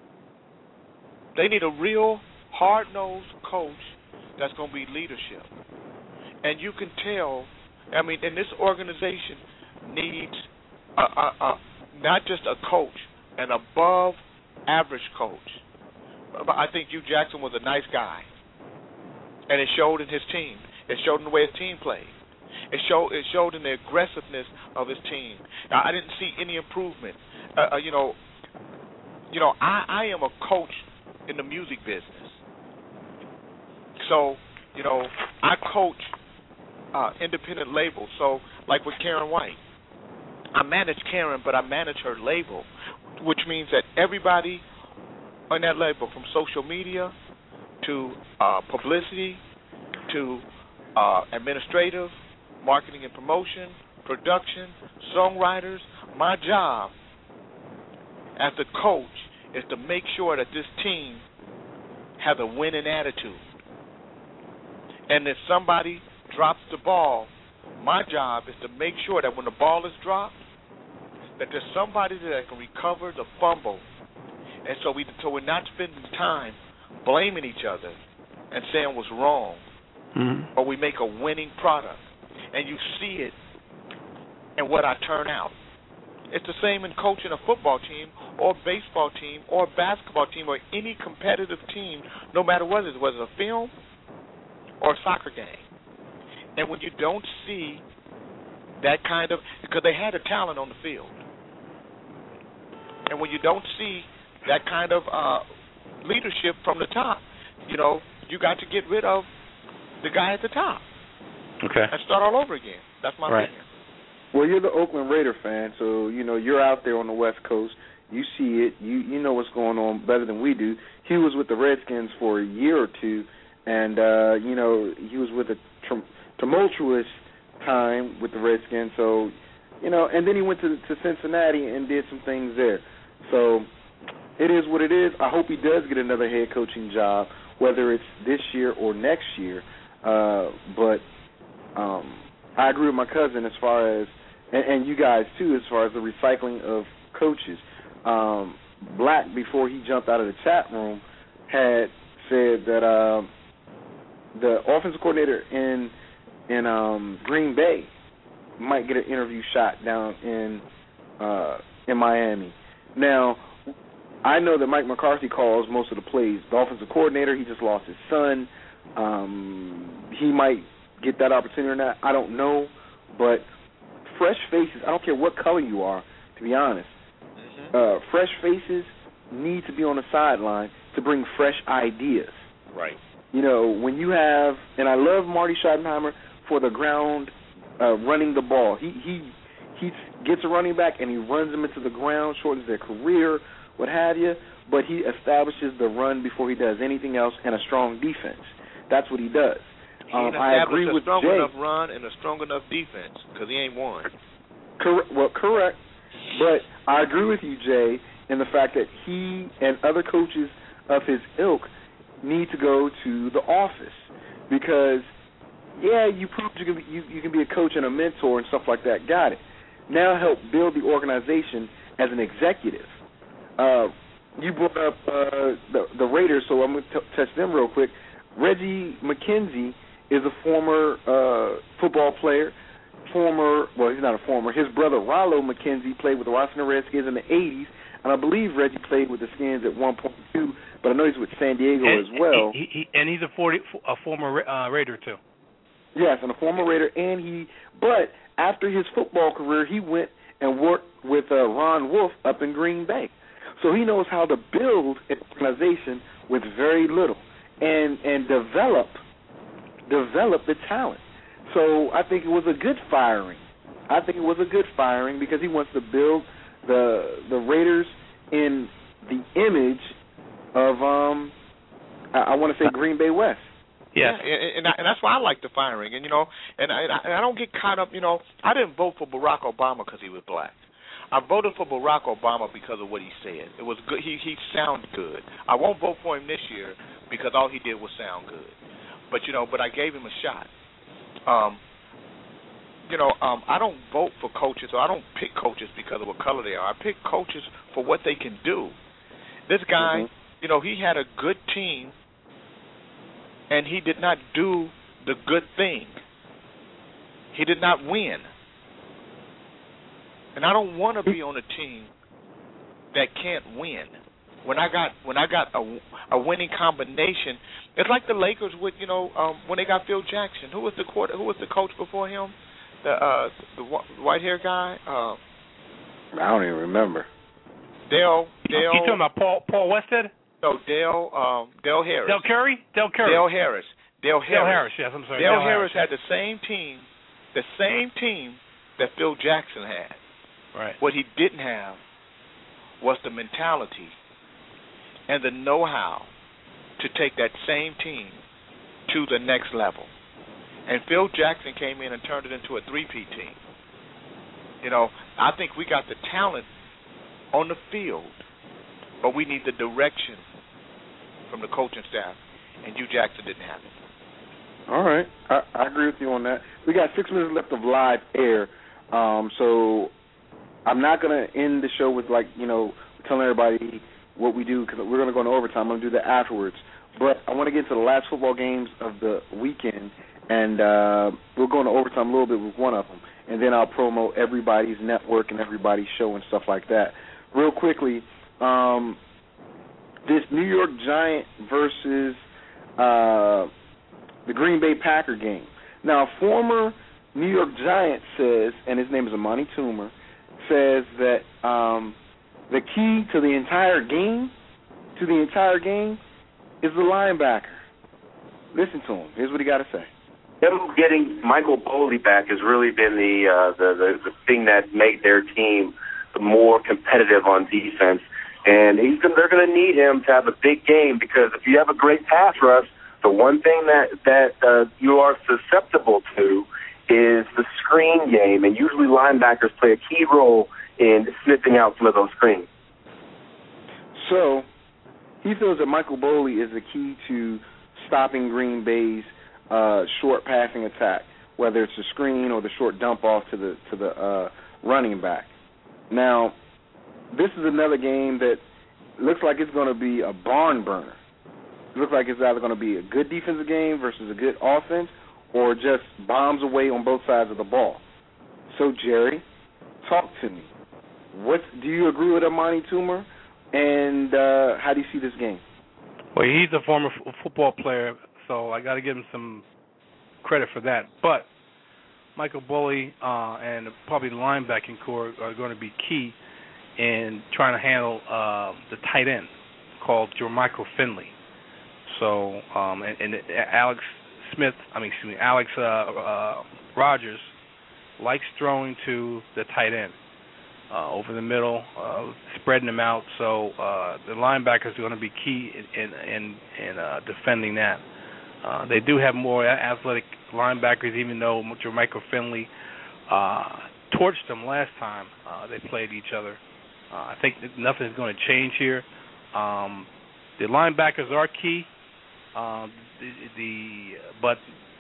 They need a real hard-nosed coach that's going to be leadership. And you can tell. I mean, and this organization needs a, a, a, not just a coach, an above-average coach. But I think Hugh Jackson was a nice guy, and it showed in his team. It showed in the way his team played. It showed it showed in the aggressiveness of his team. Now, I didn't see any improvement. Uh, uh, you know, you know, I, I am a coach in the music business. So, you know, I coach uh, independent labels. So, like with Karen White, I manage Karen, but I manage her label, which means that everybody on that label, from social media to uh, publicity to uh, administrative, marketing and promotion, production, songwriters, my job as the coach is to make sure that this team has a winning attitude. And if somebody drops the ball, my job is to make sure that when the ball is dropped, that there's somebody that can recover the fumble. And so, we, so we're not spending time blaming each other and saying what's wrong, Mm-hmm. or we make a winning product. And you see it in what I turn out. It's the same in coaching a football team or baseball team or basketball team or any competitive team, no matter what it is, whether it's a film or a soccer game. And when you don't see that kind of, because they had the talent on the field, and when you don't see that kind of uh, leadership from the top, you know, you got to get rid of the guy at the top. Okay. And start all over again. That's my Right. opinion. Well, you're the Oakland Raider fan, so, you know, you're out there on the West Coast. You see it. You you know what's going on better than we do. He was with the Redskins for a year or two, and uh, you know he was with a tum- tumultuous time with the Redskins. So, you know, and then he went to to Cincinnati and did some things there. So it is what it is. I hope he does get another head coaching job, whether it's this year or next year. Uh, but um, I agree with my cousin as far as, and, and you guys too, as far as the recycling of coaches. Um, Black, before he jumped out of the chat room, had said that uh, the offensive coordinator in in um, Green Bay might get an interview shot down in uh, in Miami. Now, I know that Mike McCarthy calls most of the plays. The offensive coordinator, he just lost his son. Um, he might get that opportunity or not. I don't know. But fresh faces, I don't care what color you are, to be honest, uh, fresh faces need to be on the sideline to bring fresh ideas. Right. You know, when you have, and I love Marty Schottenheimer for the ground uh, running the ball. He he he gets a running back and he runs them into the ground, shortens their career, what have you, but he establishes the run before he does anything else, and a strong defense. That's what he does. He um, I agree a with strong Jay. enough run and a strong enough defense because he ain't won. Correct. Well, correct. But I agree with you, Jay, in the fact that he and other coaches of his ilk need to go to the office because, yeah, you proved you can be, you, you can be a coach and a mentor and stuff like that. Got it. Now help build the organization as an executive. Uh, you brought up uh, the, the Raiders, so I'm going to touch them real quick. Reggie McKenzie is a former uh, football player. Former, well, he's not a former. His brother Rollo McKenzie played with the Washington Redskins in the eighties, and I believe Reggie played with the Skins at one point too. But I know he's with San Diego and, as well. He, he, and he's a forty, a former uh, Raider too. Yes, and a former Raider, and he. But after his football career, he went and worked with uh, Ron Wolf up in Green Bay. So he knows how to build an organization with very little and and develop develop the talent. So I think it was a good firing. I think it was a good firing because he wants to build the the Raiders in the image of um I, I want to say Green Bay West. Yes, yeah, and, and, and that's why I like the firing. And you know, and I, and I don't get caught up. You know, I didn't vote for Barack Obama because he was black. I voted for Barack Obama because of what he said. It was good. He he sounded good. I won't vote for him this year because all he did was sound good. But you know, but I gave him a shot. Um, you know, um, I don't vote for coaches, or I don't pick coaches because of what color they are. I pick coaches for what they can do. This guy, mm-hmm. you know, he had a good team, and he did not do the good thing. He did not win. And I don't want to be on a team that can't win. When I got when I got a, a winning combination, it's like the Lakers with you know um, when they got Phil Jackson. Who was the quarter, Who was the coach before him? The uh, the white hair guy. Uh, I don't even remember. Dale. Dale. You talking about Paul Paul Westhead? No, Dale. Um, Dale Harris. Dale Curry. Dale Curry. Dale Harris. Dale Harris. Dale Harris. Yes, I'm sorry. Dale, Dale Harris, Harris had the same team, the same team that Phil Jackson had. Right. What he didn't have was the mentality and the know-how to take that same team to the next level. And Phil Jackson came in and turned it into a three-peat team. You know, I think we got the talent on the field, but we need the direction from the coaching staff, and Hugh Jackson didn't have it. All right. I, I agree with you on that. We got six minutes left of live air, um, so I'm not going to end the show with, like, you know, telling everybody what we do because we're going to go into overtime. I'm going to do that afterwards. But I want to get to the last football games of the weekend, and uh, we'll go into overtime a little bit with one of them. And then I'll promote everybody's network and everybody's show and stuff like that. Real quickly, um, this New York Giant versus uh, the Green Bay Packer game. Now, a former New York Giant says, and his name is Amani Toomer, says that um, the key to the entire game, to the entire game, is the linebacker. Listen to him. Here's what he got to say. Him getting Michael Boley back has really been the, uh, the the the thing that made their team more competitive on defense. And he's gonna, they're going to need him to have a big game, because if you have a great pass rush, the one thing that, that uh, you are susceptible to is the screen game, and usually linebackers play a key role in sniffing out some of those screens. So he feels that Michael Boley is the key to stopping Green Bay's uh, short passing attack, whether it's the screen or the short dump off to the to the uh, running back. Now, this is another game that looks like it's going to be a barn burner. It looks like it's either going to be a good defensive game versus a good offense, or just bombs away on both sides of the ball. So, Jerry, talk to me. What do you agree with Amani Toomer, and uh, how do you see this game? Well, he's a former f- football player, so I got to give him some credit for that. But Michael Boley uh, and probably the linebacking core are going to be key in trying to handle uh, the tight end called Jermichael Finley. So, um, and, and Alex Smith, I mean, excuse me, Alex uh, uh, Rogers likes throwing to the tight end uh, over the middle, uh, spreading them out. So uh, the linebackers are going to be key in in, in, in uh, defending that. Uh, they do have more athletic linebackers, even though Jermichael Finley uh, torched them last time uh, they played each other. Uh, I think nothing is going to change here. Um, the linebackers are key, uh, the, the but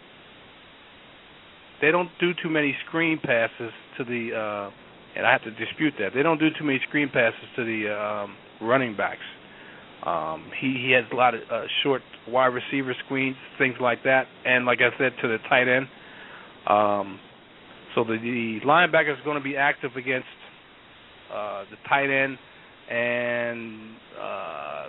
they don't do too many screen passes to the, uh, and I have to dispute that. They don't do too many screen passes to the um, running backs. Um, he, he has a lot of uh, short wide receiver screens, things like that, and like I said, to the tight end. Um, so the, the linebacker is going to be active against Uh, the tight end and uh,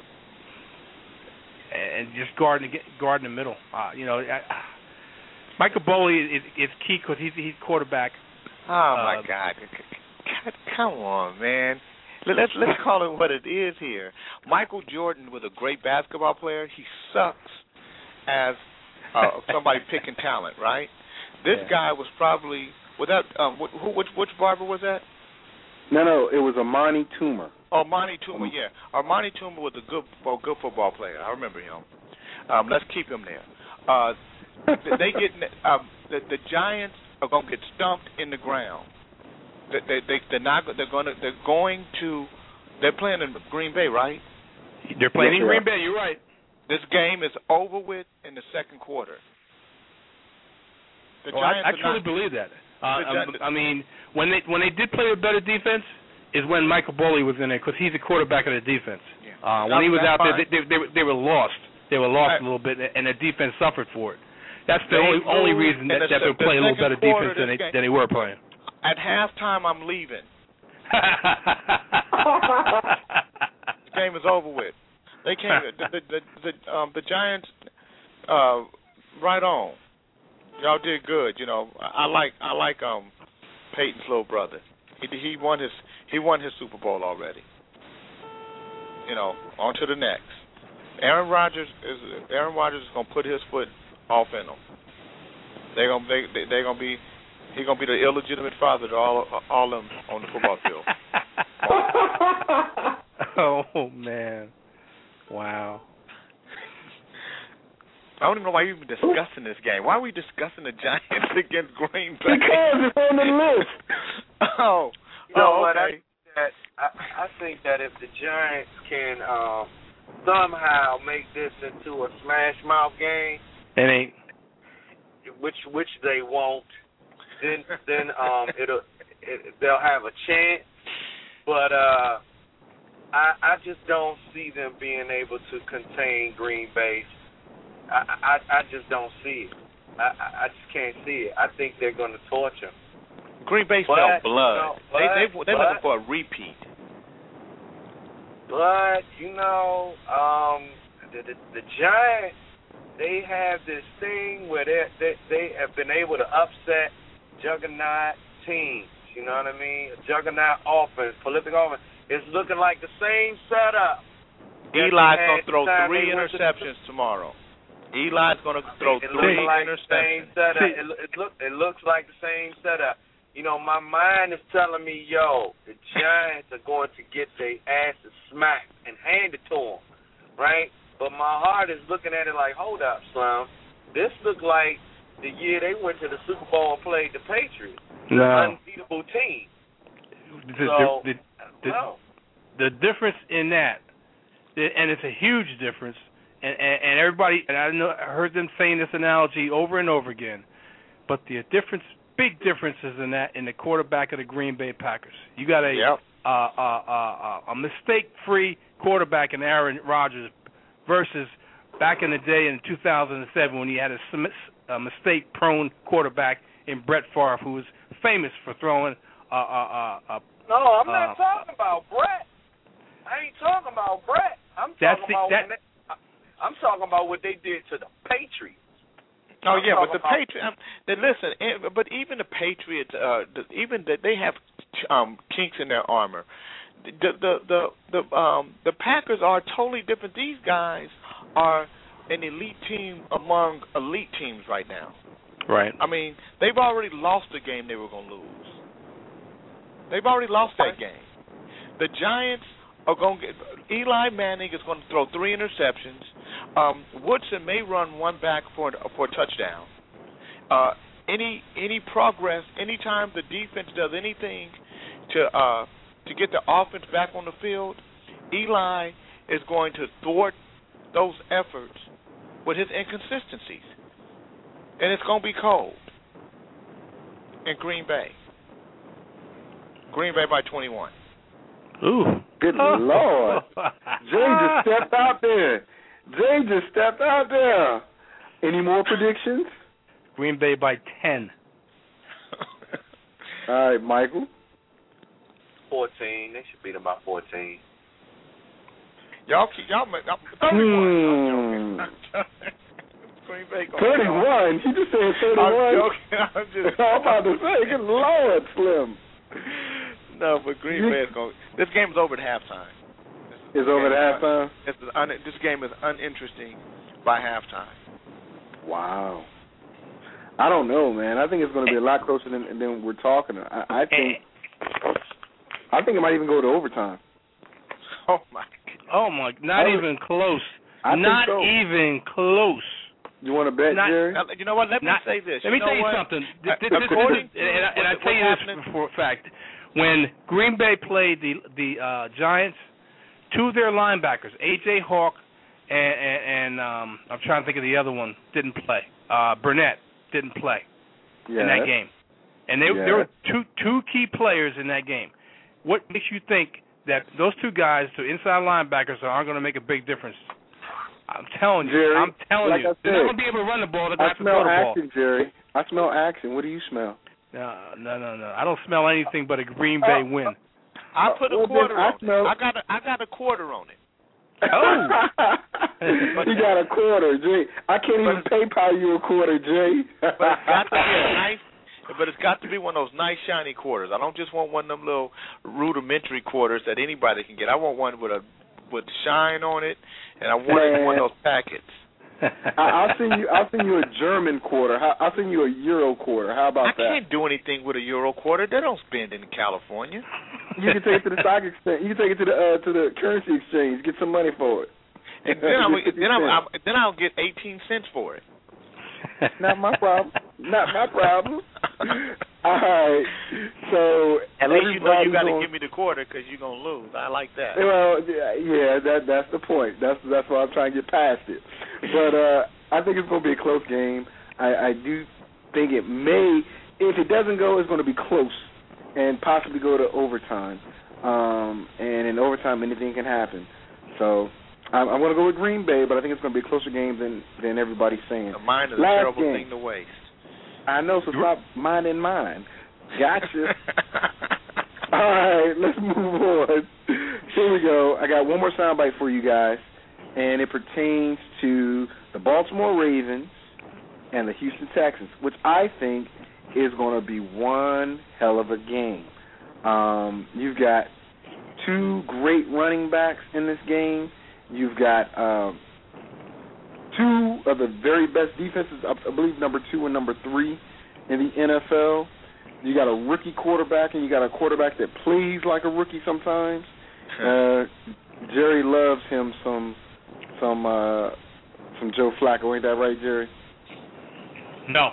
and just guarding guarding the middle. Uh, you know, I, Michael Boley is, is key because he's he's quarterback. Oh my uh, God. God! Come on, man. Let's let's call it what it is here. Michael Jordan was a great basketball player. He sucks as uh, somebody picking talent, right? This yeah. guy was probably without um, who which which barber was that? No, no, it was Amani Toomer. Oh, Amani Toomer, yeah. Amani Toomer was a good, well, good football player. I remember him. Um, let's keep him there. Uh, they get um, the, the Giants are going to get stumped in the ground. They, they, they, they're not. They're going to. They're going to. They're playing in Green Bay, right? They're playing yes, in Green Bay. You're right. This game is over with in the second quarter. The oh, Giants I, I truly not, believe that. Uh, Gi- I mean, when they when they did play a better defense is when Michael Boley was in there, because he's the quarterback of the defense. Yeah. Uh, when he was out fine. there, they, they, they, were, they were lost. They were lost I, a little bit, and the defense suffered for it. That's the they only only reason that, the, that they're the playing a little better defense than they, game, than they were playing. At halftime, I'm leaving. The game is over with. They came. The the the, the, um, the Giants. Uh, right on. Y'all did good. You know, I, I like I like um Peyton's little brother. He he won his he won his Super Bowl already. You know, on to the next. Aaron Rodgers is Aaron Rodgers is gonna put his foot off in them. They're gonna they they they're gonna be he's gonna be the illegitimate father to all all of them on the football field. Oh man, wow. I don't even know why you're even discussing this game. Why are we discussing the Giants against Green Bay? Because it's on the list. oh, You know oh, what? okay. I, that, I, I think that if the Giants can um, somehow make this into a smash mouth game, It ain't. which which they won't, then then um it'll it, they'll have a chance. But uh, I I just don't see them being able to contain Green Bay. I, I I just don't see it. I I just can't see it. I think they're going to torch them. Green Bay But, felt blood. you know, they they but- they're but- looking for a repeat. But you know, um, the, the the Giants, they have this thing where they they they have been able to upset juggernaut teams. You know what I mean? A juggernaut offense, prolific offense. It's looking like the same setup. Eli's gonna throw three interceptions to, tomorrow. Eli's gonna throw it three looks like the interceptions. same setup. It, it look it looks like the same setup. you know, my mind is telling me, yo, the Giants are going to get their asses smacked and handed to them, right? But my heart is looking at it like, hold up, Slim. This looked like the year they went to the Super Bowl and played the Patriots. No. An unbeatable team. The, so, the, the, no. the difference in that, and it's a huge difference, and, and, and everybody, and I, know, I heard them saying this analogy over and over again, but the difference, big differences in that, in the quarterback of the Green Bay Packers. You got a yep. uh, uh, uh, a mistake-free quarterback in Aaron Rodgers versus back in the day in two thousand seven when he had a, a mistake-prone quarterback in Brett Favre, who was famous for throwing uh, uh, uh, No, I'm uh, not talking about Brett. I ain't talking about Brett. I'm That's talking the, about that, when they, I'm talking about what they did to the Patriots. Oh I'm yeah, but the about, Patriots. Um, they, listen, eh, but even the Patriots, uh, the, even that they have um, kinks in their armor. The the the the um the Packers are totally different. These guys are an elite team among elite teams right now. Right. I mean, they've already lost the game they were going to lose. They've already lost that game. The Giants are going to get. Eli Manning is going to throw three interceptions. Um, Woodson may run one back for for a touchdown. Uh, any any progress, anytime the defense does anything to uh, to get the offense back on the field, Eli is going to thwart those efforts with his inconsistencies, and it's going to be cold in Green Bay. Green Bay by twenty-one. Ooh. Good Lord. Jay just stepped out there. Jay just stepped out there. Any more predictions? Green Bay by ten. All right, Michael. fourteen. They should beat them by fourteen. Y'all keep y'all make thirty-one. Hmm. Green Bay going thirty-one. He just said thirty-one. I'm joking. I'm just. I'm about to say, good Lord, Slim. No, but Green Bay is going. This game is over at halftime. It's over at halftime. This, is un, this game is uninteresting by halftime. Wow. I don't know, man. I think it's going to be a lot closer than than we're talking. I, I think. I think it might even go to overtime. Oh my. Oh my. Not I, even close. I not so. even close. You want to bet, not, Jerry? Now, you know what? Let me not, say this. Let you me know tell you what? something. Uh, this, this, according this, and, and I what, tell you happening? this for a fact. When Green Bay played the the uh, Giants, two of their linebackers, A J Hawk and, and, and um, I'm trying to think of the other one, didn't play. Uh, Burnett didn't play yes. in that game, and they yes. there were two two key players in that game. What makes you think that those two guys, two inside linebackers, aren't going to make a big difference? I'm telling you. Jerry, I'm telling like you. I said, they're not going to be able to run the ball. They're going I to have to throw smell the ball. action, Jerry. I smell action. What do you smell? No, no, no, no. I don't smell anything but a Green Bay uh, win. I put a well, quarter I on smell... it. I got a, I got a quarter on it. Oh. You got a quarter, Jay. I can't even PayPal you a quarter, Jay. But it's got to be a nice. But it's got to be one of those nice shiny quarters. I don't just want one of them little rudimentary quarters that anybody can get. I want one with a with shine on it, and I want it in one of those packets. I, I'll send you. I'll send you a German quarter. I'll send you a Euro quarter. How about I that? I can't do anything with a Euro quarter. They don't spend in California. You can take it to the stock exchange. You can take it to the uh, to the currency exchange. Get some money for it. And then I'm, then I'm, I'm then I'll get eighteen cents for it. Not my problem. Not my problem. All right. So at least you know you got to gonna... give me the quarter because you're gonna lose. I like that. Well, yeah, that that's the point. That's that's why I'm trying to get past it. But uh, I think it's going to be a close game. I, I do think it may, if it doesn't go, it's going to be close and possibly go to overtime. Um, and in overtime, anything can happen. So I'm, I'm going to go with Green Bay, but I think it's going to be a closer game than than everybody's saying. The mind is Last a terrible game. thing to waste. I know, so stop minding mine. Gotcha. All right, let's move on. Here we go. I got one more soundbite for you guys, and it pertains to the Baltimore Ravens and the Houston Texans, which I think is going to be one hell of a game. Um, you've got two great running backs in this game. You've got um, two of the very best defenses, I believe number two and number three in the N F L. you got a rookie quarterback and you got a quarterback that plays like a rookie sometimes. Uh, Jerry loves him some some uh, some Joe Flacco. Ain't that right, Jerry? No.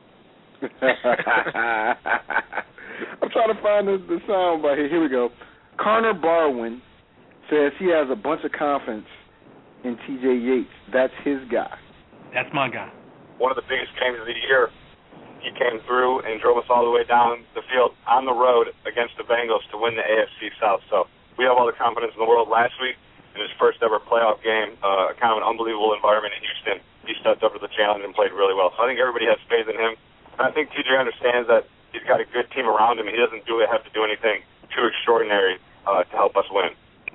I'm trying to find the, the sound bite here. Here we go. Connor Barwin says he has a bunch of confidence in T J Yates. That's his guy. That's my guy. One of the biggest games of the year, he came through and drove us all the way down the field on the road against the Bengals to win the A F C South. So we have all the confidence in the world. Last week, in his first ever playoff game, uh, kind of an unbelievable environment in Houston, he stepped up to the challenge and played really well. So I think everybody has faith in him. And I think T J understands that he's got a good team around him. He doesn't do have to do anything too extraordinary uh, to help us win.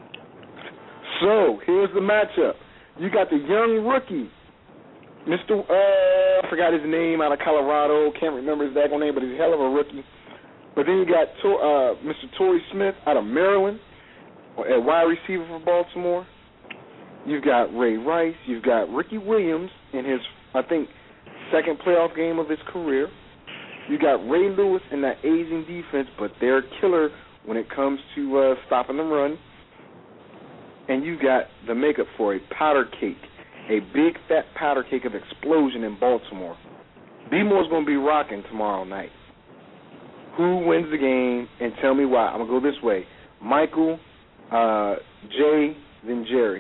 So here's the matchup. You got the young rookie, Mister Uh, I forgot his name, out of Colorado. Can't remember his daggone name, but he's a hell of a rookie. But then you got to, uh, Mister Torrey Smith out of Maryland, at wide receiver for Baltimore. You've got Ray Rice. You've got Ricky Williams in his, I think, second playoff game of his career. You got Ray Lewis in that aging defense, but they're a killer when it comes to uh, stopping the run. And you got the makeup for a powder cake, a big fat powder cake of explosion in Baltimore. B-More's going to be rocking tomorrow night. Who wins the game, and tell me why? I'm going to go this way. Michael, uh, Jay, then Jerry.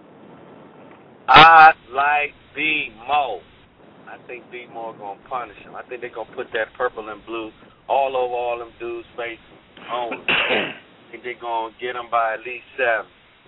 I like B-Mo. I think B-Mo going to punish him. I think they're going to put that purple and blue all over all them dudes' faces on him. I think they're going to get him by at least seven.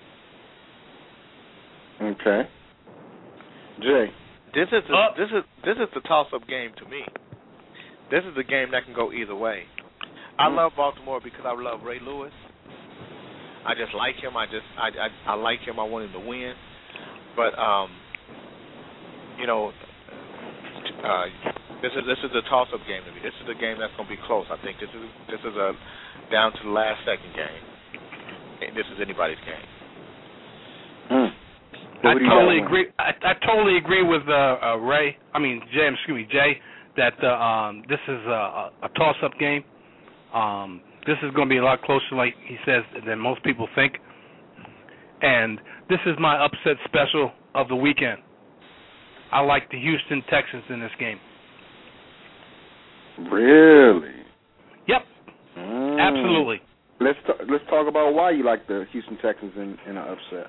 Okay. Jay. This is a, this is this is the toss-up game to me. This is a game that can go either way. I Mm-hmm. love Baltimore because I love Ray Lewis. I just like him. I just I I, I like him. I want him to win. But um, you know, uh, this is this is a toss-up game to me. This is a game that's going to be close. I think this is this is a down to the last second game. And this is anybody's game. Mm. I totally agree. I, I totally agree with uh, uh, Ray. I mean, Jay. Excuse me, Jay. That uh, um, this is a, a toss-up game. Um, this is going to be a lot closer, like he says, than most people think. And this is my upset special of the weekend. I like the Houston Texans in this game. Really? Yep. Mm. Absolutely. Let's t- let's talk about why you like the Houston Texans in, in an upset.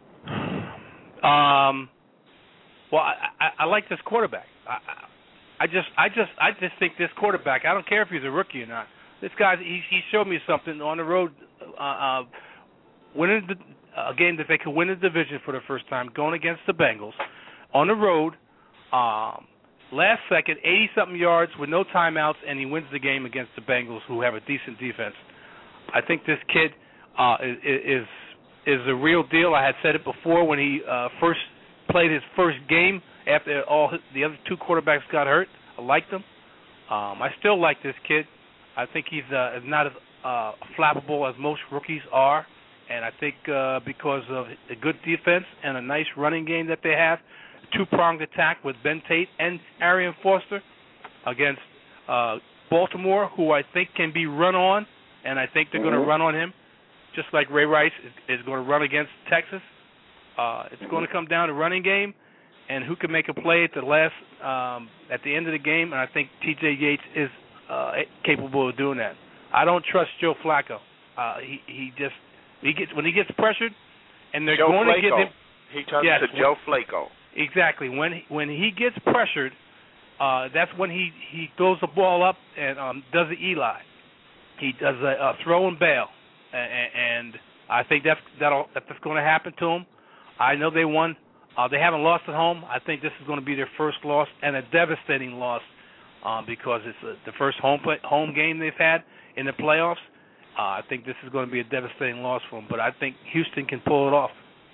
Um, well, I, I, I like this quarterback. I, I just, I just, I just think this quarterback. I don't care if he's a rookie or not. This guy, he, he showed me something on the road, uh, uh, winning the, a game that they could win the division for the first time, going against the Bengals on the road. Um, last second, eighty-something yards with no timeouts, and he wins the game against the Bengals, who have a decent defense. I think this kid uh, is. is a real deal. I had said it before when he uh, first played his first game after all his, the other two quarterbacks got hurt. I liked him. Um, I still like this kid. I think he's uh, not as uh, flappable as most rookies are, and I think uh, because of a good defense and a nice running game that they have, two-pronged attack with Ben Tate and Arian Foster against uh, Baltimore, who I think can be run on, and I think they're mm-hmm. going to run on him. Just like Ray Rice is, is going to run against Texas. Uh, it's going to come down to running game and who can make a play at the last, um, at the end of the game, and I think T J Yates is uh, capable of doing that. I don't trust Joe Flacco. Uh, he he just he gets when he gets pressured, and they're Joe going Flacco. to give him. He turns yes, to when, Joe Flacco. Exactly. When he, when he gets pressured, uh, that's when he, he throws the ball up and um, does the Eli. He does a, a throw and bail. And I think that's that'll, that's going to happen to them. I know they won. Uh, they haven't lost at home. I think this is going to be their first loss and a devastating loss uh, because it's a, the first home play, home game they've had in the playoffs. Uh, I think this is going to be a devastating loss for them. But I think Houston can pull it off.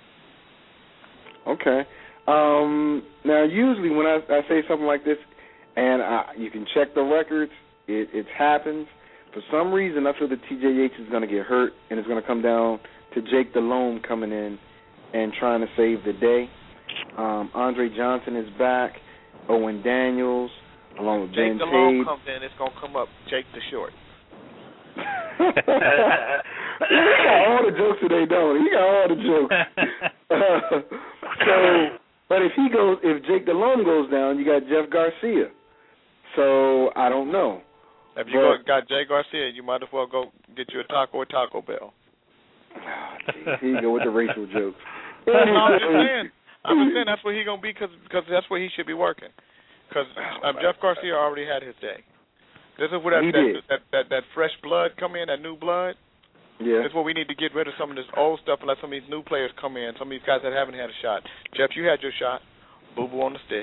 Okay. Um, now, usually when I, I say something like this, and I, you can check the records, it, it happens. For some reason, I feel that T J Yates is going to get hurt, and it's going to come down to Jake Delhomme coming in and trying to save the day. Um, Andre Johnson is back. Owen Daniels, along with Jake Ben DeLong Tate. comes in, it's gonna come up Jake the Short. He got all the jokes today, don't he? He got all the jokes. uh, so, but if he goes, if Jake DeLong goes down, you got Jeff Garcia. So I don't know. If you go, got Jay Garcia, you might as well go get you a taco or Taco Bell. Oh, geez, here you go with the racial jokes. No, I'm just saying. I'm just saying that's where he gonna be because that's where he should be working. Because um, Jeff Garcia already had his day. This is where that that, that, that that fresh blood come in, that new blood. Yeah. That's where we need to get rid of some of this old stuff and let some of these new players come in. Some of these guys that haven't had a shot. Jeff, you had your shot. Boo boo on the stick.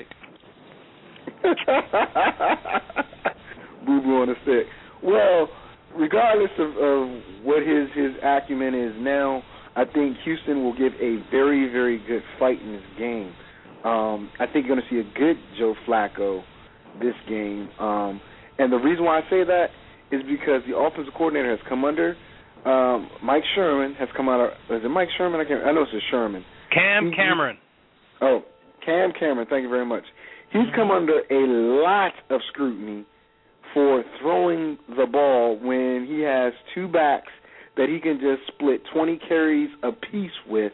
Boo boo on the stick. Well, regardless of, of what his his acumen is now, I think Houston will give a very, very good fight in this game. Um, I think you're going to see a good Joe Flacco this game. Um, and the reason why I say that is because the offensive coordinator has come under um, Mike Sherman has come out of, is it Mike Sherman? I can't, I know it's a Sherman. Cam Cameron. He, oh, Cam Cameron, thank you very much. He's come under a lot of scrutiny for throwing the ball when he has two backs that he can just split twenty carries apiece with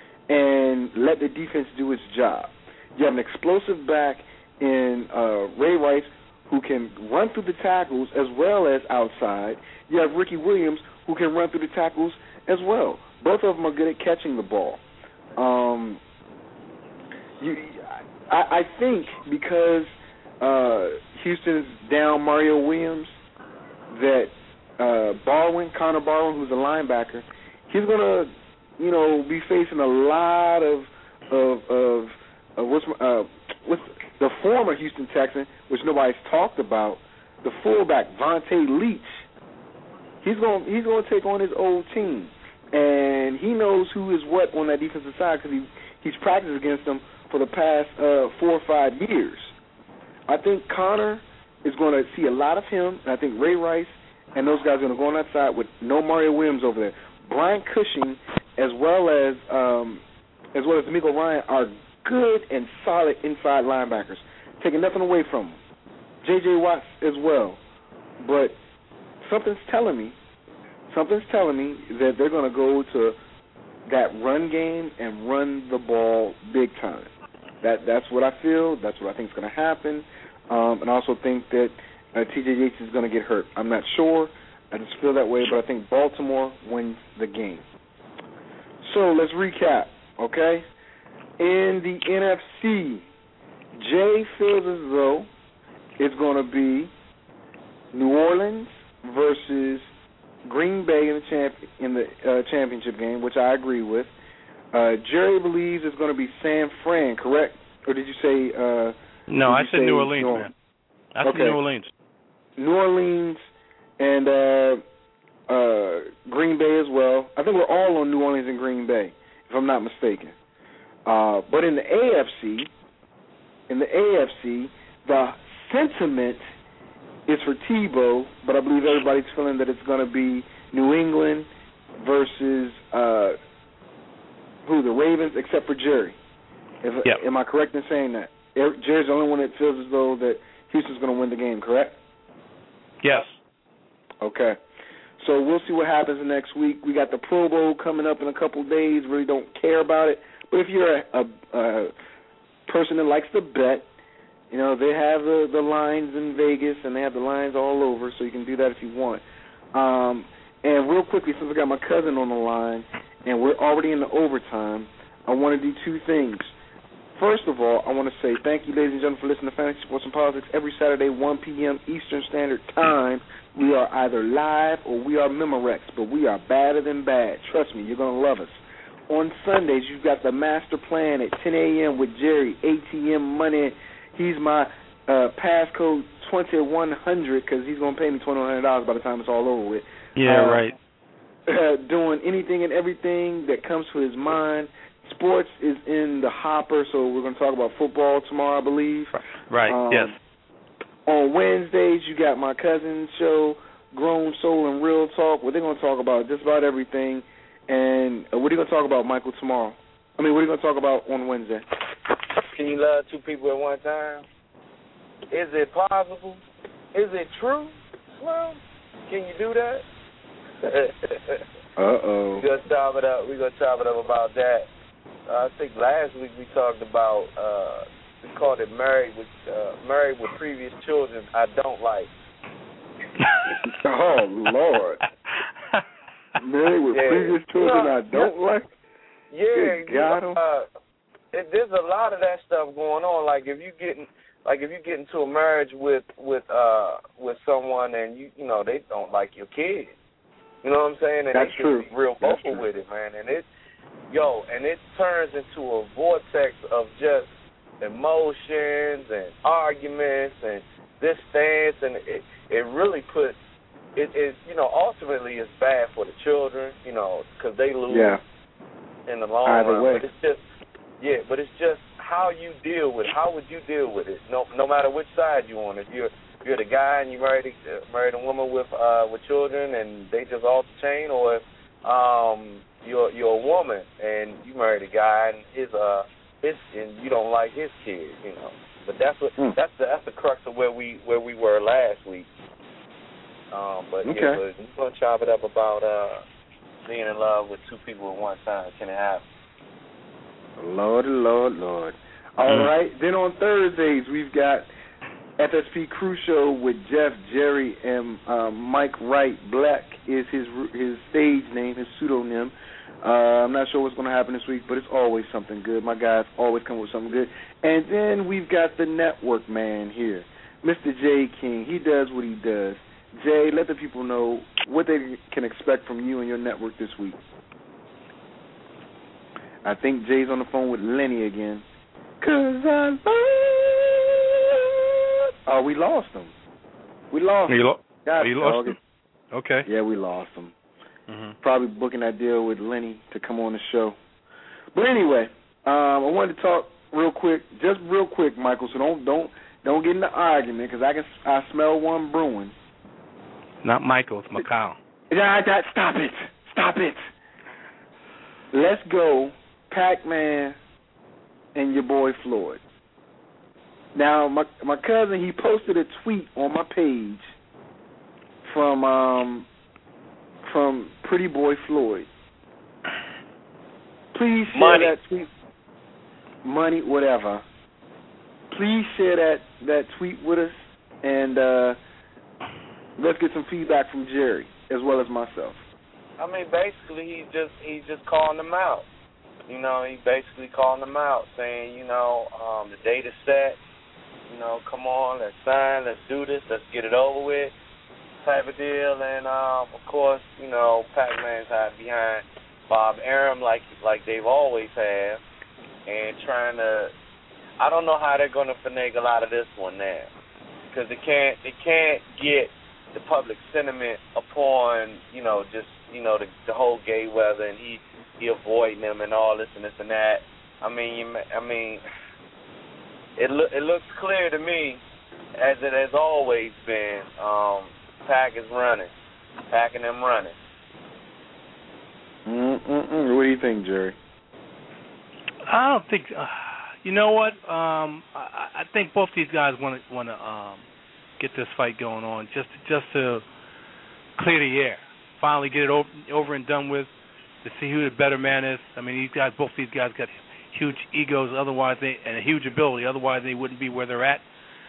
and let the defense do its job. You have an explosive back in uh, Ray Rice who can run through the tackles as well as outside. You have Ricky Williams who can run through the tackles as well. Both of them are good at catching the ball. Um, you, I, I think because uh, Houston's down Mario Williams, that uh, Barwin, Connor Barwin, who's a linebacker, he's going to, you know, be facing a lot of of of, of what's uh, with the former Houston Texan, which nobody's talked about, the fullback Vontae Leach. He's going he's going to take on his old team, and he knows who is what on that defensive side because he he's practiced against them for the past uh, four or five years. I think Connor is going to see a lot of him, and I think Ray Rice and those guys are going to go on that side with no Mario Williams over there. Brian Cushing, as well as um, as well as D'Amico Ryan, are good and solid inside linebackers, taking nothing away from them. J J Watts as well, but something's telling me, something's telling me that they're going to go to that run game and run the ball big time. That that's what I feel. That's what I think is going to happen, um, and I also think that uh, T J Yates is going to get hurt. I'm not sure. I just feel that way, but I think Baltimore wins the game. So let's recap, okay? In the N F C, Jay feels as though it's going to be New Orleans versus Green Bay in the champ in the uh, championship game, which I agree with. Uh, Jerry believes it's going to be San Fran, correct? Or did you say? Uh, no, I said say New Orleans, New man. I said okay. New Orleans. New Orleans and uh, uh, Green Bay as well. I think we're all on New Orleans and Green Bay, if I'm not mistaken. Uh, but in the A F C, in the A F C, the sentiment is for Tebow, but I believe everybody's feeling that it's going to be New England versus uh, who, the Ravens, except for Jerry. If, yep. Am I correct in saying that? Jerry's the only one that feels as though that Houston's going to win the game, correct? Yes. Okay. So we'll see what happens next week. We got the Pro Bowl coming up in a couple of days. Really don't care about it. But if you're a, a, a person that likes to bet, you know, they have the, the lines in Vegas and they have the lines all over, so you can do that if you want. Um, and real quickly, since I got my cousin on the line and we're already in the overtime, I want to do two things. First of all, I want to say thank you, ladies and gentlemen, for listening to Fantasy Sports and Politics every Saturday, one p.m. Eastern Standard Time. We are either live or we are Memorex, but we are badder than bad. Trust me, you're going to love us. On Sundays, you've got the Master Plan at ten a.m. with Jerry, A T M Money. He's my uh, passcode twenty-one hundred because he's going to pay me twenty-one hundred dollars by the time it's all over with. Yeah, uh, right. Uh, doing anything and everything that comes to his mind. Sports is in the hopper, so we're going to talk about football tomorrow, I believe. Right, um, yes. On Wednesdays, you got my cousin's show, Grown Soul and Real Talk, where they're going to talk about just about everything. And uh, what are you going to talk about, Michael, tomorrow? I mean, what are you going to talk about on Wednesday? Can you love two people at one time? Is it possible? Is it true? Well, can you do that? Uh-oh. We're gonna chop it up. We're gonna chop it up about that. Uh, I think last week we talked about uh, we called it married with uh, married with previous children I don't like. Oh Lord. Married with yeah. previous children you know, I don't like? Yeah, Good God. you know, uh, it, there's a lot of that stuff going on. Like if you get in, like if you get into a marriage with with uh with someone and you you know they don't like your kids. You know what I'm saying? And That's they true. can be real That's vocal true. with it, man. And it, yo, and it turns into a vortex of just emotions and arguments and this stance, and it it really put it is you know ultimately it's bad for the children, you know, because they lose Yeah. in the long Either run. way. But it's just yeah, but it's just how you deal with it. How would you deal with it? No, no matter which side you on. If you're you're the guy and you married a, married a woman with uh, with children and they just off the chain, or if um, you're you're a woman and you married a guy and his uh his and you don't like his kid, you know. But that's what Mm. that's the that's the crux of where we where we were last week. Um, but Okay. yeah, but we're gonna chop it up about uh, being in love with two people at one time. Can it happen? Lord, Lord, Lord. All Mm. right. Then on Thursdays, we've got F S P Crew Show with Jeff, Jerry, and um, Mike Wright. Black is his his stage name, his pseudonym. Uh, I'm not sure what's going to happen this week, but it's always something good. My guys always come with something good. And then we've got the network man here, Mister Jay King. He does what he does. Jay, let the people know what they can expect from you and your network this week. I think Jay's on the phone with Lenny again. Cause I love. Oh, we lost him. We lost You him. lo- God, you lost dog. him? Okay. Yeah, we lost him. Mm-hmm. Probably booking that deal with Lenny to come on the show. But anyway, um, I wanted to talk real quick, just real quick, Michael. So don't don't don't get in the argument because I can I smell one brewing. Not Michael, it's Macau. Yeah, that stop it, stop it. Let's go, Pac-Man, and your boy Floyd. Now, my my cousin, he posted a tweet on my page from um from Pretty Boy Floyd. Please share Money. that tweet. Money, whatever. Please share that, that tweet with us, and uh, let's get some feedback from Jerry as well as myself. I mean, basically, he's just he's just calling them out. You know, he basically calling them out, saying, you know, um, the date is set. You know, come on, let's sign, let's do this, let's get it over with, type of deal. And um, of course, you know, Pac-Man's hiding behind Bob Arum like like they've always have, and trying to. I don't know how they're going to finagle out of this one now, because they can't they can't get the public sentiment upon, you know, just, you know, the, the whole gay weather and he he avoiding them and all this and this and that. I mean, you, I mean, it look it looks clear to me, as it has always been. Um, Pac is running, Pac and them running. Mm-mm-mm. What do you think, Jerry? I don't think. Uh, you know what? Um, I, I think both these guys want to want to um, get this fight going on, just just to clear the air, finally get it over, over and done with, to see who the better man is. I mean, these guys, both these guys, got huge egos, otherwise they and a huge ability. Otherwise, they wouldn't be where they're at.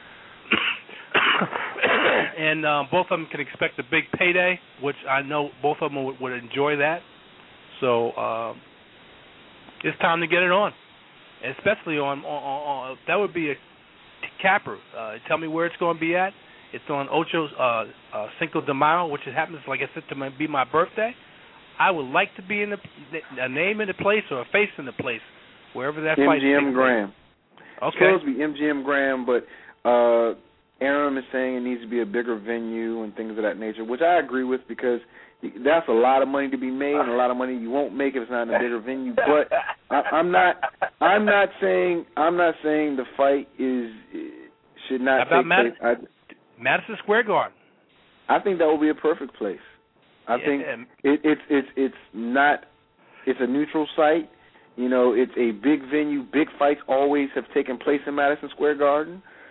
And uh, both of them can expect a big payday, which I know both of them would, would enjoy that. So um, it's time to get it on, especially on, on, on, on that would be a capper. Uh, tell me where it's going to be at. It's on Ocho uh, uh, Cinco de Mayo, which it happens, like I said, to my, be my birthday. I would like to be in the, a name in the place or a face in the place, wherever that fight is. M G M Graham. Okay. It's supposed to be M G M Graham, but uh, Arum is saying it needs to be a bigger venue and things of that nature, which I agree with because that's a lot of money to be made and a lot of money you won't make if it's not in a bigger venue. But I, I'm not, I'm not saying, I'm not saying the fight is should not How about take Madison, place. I, Madison Square Garden? I think that would be a perfect place. I Yeah. think it, it's it's it's not. It's a neutral site. You know, it's a big venue. Big fights always have taken place in Madison Square Garden.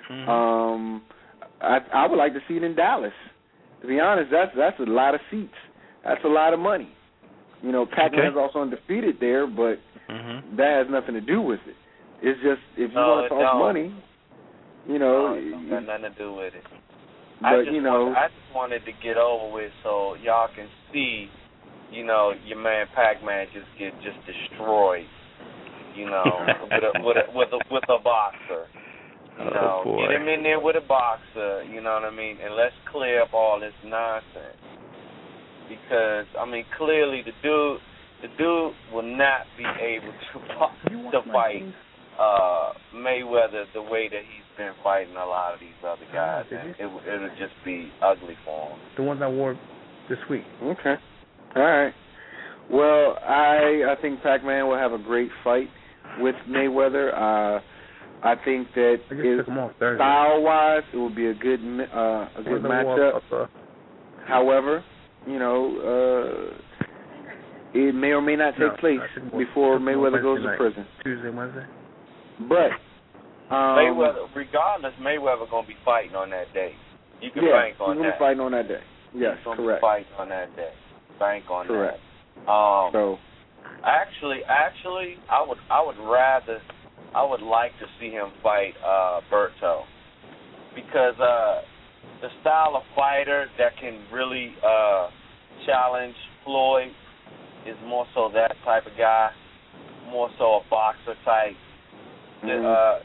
Mm-hmm. Um, I I would like to see it in Dallas. To be honest, that's that's a lot of seats. That's a lot of money. You know, Pac-Man's okay. also undefeated there, but mm-hmm. that has nothing to do with it. It's just if you no, want to talk don't. money, you know, no, it don't got nothing to do with it. But I just you know, want, I just wanted to get over with so y'all can see, you know, your man Pac-Man just get just destroyed. You know, with a with a with a with a boxer. You know, oh, get him in there with a boxer. You know what I mean, and let's clear up all this nonsense. Because I mean, clearly the dude, the dude will not be able to to fight uh, Mayweather the way that he's been fighting a lot of these other guys. Oh, and it it'll just be ugly for him. The ones I wore this week. Okay. All right. Well, I I think Pac-Man will have a great fight with Mayweather. Uh, I think that I it, style-wise, it will be a good uh, a good matchup. Up, uh, However, you know, uh, it may or may not take no, place before Mayweather goes to night. prison. Tuesday, Wednesday. But um, Mayweather, regardless, Mayweather gonna be fighting on that day. You can yeah, bank on he's gonna that. be fighting on that day. Yes, he's gonna correct. Be fighting on that day. Bank on correct. that. Um, so, actually, actually, I would, I would rather, I would like to see him fight uh, Berto, because uh, the style of fighter that can really uh, challenge Floyd is more so that type of guy, more so a boxer type. Mm-hmm.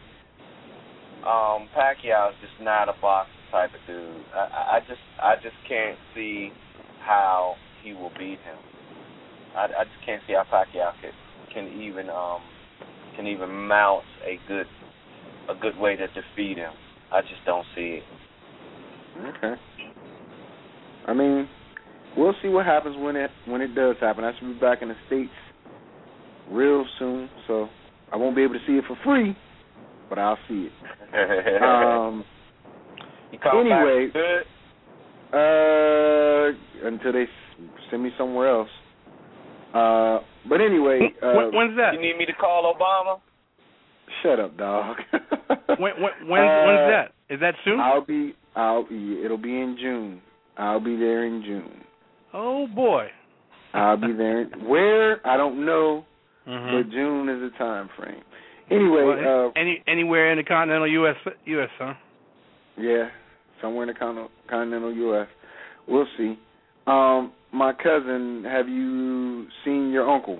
Uh, um, Pacquiao is just not a boxer type of dude. I, I just, I just can't see how he will beat him. I, I just can't see how Pacquiao can, can even, um, can even mount a good, a good way to defeat him. I just don't see it. Okay. I mean, we'll see what happens when it when it does happen. I should be back in the States real soon, so I won't be able to see it for free, but I'll see it. um, you come anyway, back good? Uh, until they send me somewhere else. Uh, but anyway, uh, when, when's that? You need me to call Obama? Shut up, dog. when, when, when's, uh, when's that? Is that soon? I'll be. I'll be. It'll be in June. I'll be there in June. Oh boy. I'll be there. Where I don't know, mm-hmm. but June is the time frame. Anyway, well, uh, any anywhere in the continental U S U S, huh? Yeah, somewhere in the con- continental U S We'll see. Um, my cousin, have you seen your uncle?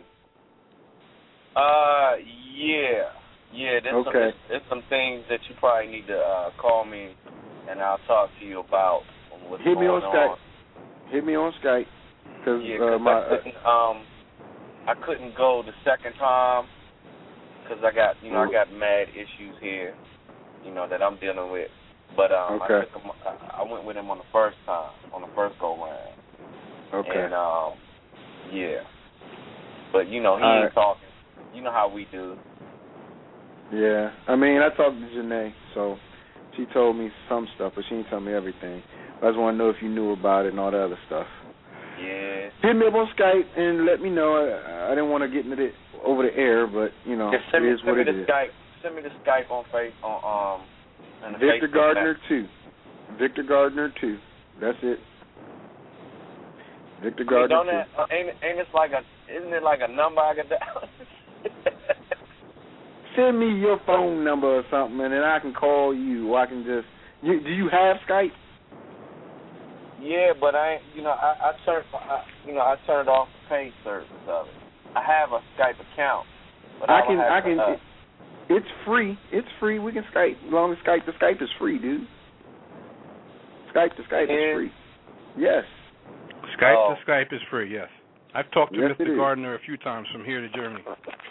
Uh, yeah, yeah. There's okay. some, there's, there's some things that you probably need to uh, call me, and I'll talk to you about what's Hit going me on on. Skype. Hit me on Skype. Cause, yeah, uh, cause my, I couldn't, um, I couldn't go the second time because I got, you know, I got mad issues here, you know, that I'm dealing with. But um, okay. I took him, I went with him on the first time, on the first go round. Okay. And um, yeah. But you know, he All ain't right. talking. You know how we do. Yeah, I mean, I talked to Janae, so she told me some stuff, but she didn't tell me everything. I just want to know if you knew about it and all the other stuff. Yeah. Hit me up on Skype and let me know. I, I didn't want to get into it over the air, but you know, yeah, send it me, is send what me it the is. Skype. Send me the Skype on face on um. on the Victor Facebook Gardner app. two. Victor Gardner two. That's it. Victor I mean, Gardner don't two. that, uh, ain't ain't it like a isn't it like a number I got down? Send me your phone number or something, and then I can call you. Or I can just. You, do you have Skype? Yeah, but I, ain't, you know, I, I turned, I, you know, I turned off the paid service of it. I have a Skype account, but I, I can. don't have I can. to, uh, It, it's free. It's free. We can Skype. As long as Skype, the Skype is free, dude. Skype to Skype is free. Yes. Skype oh. to Skype is free. Yes. I've talked to yes, Mister Gardner a few times from here to Germany.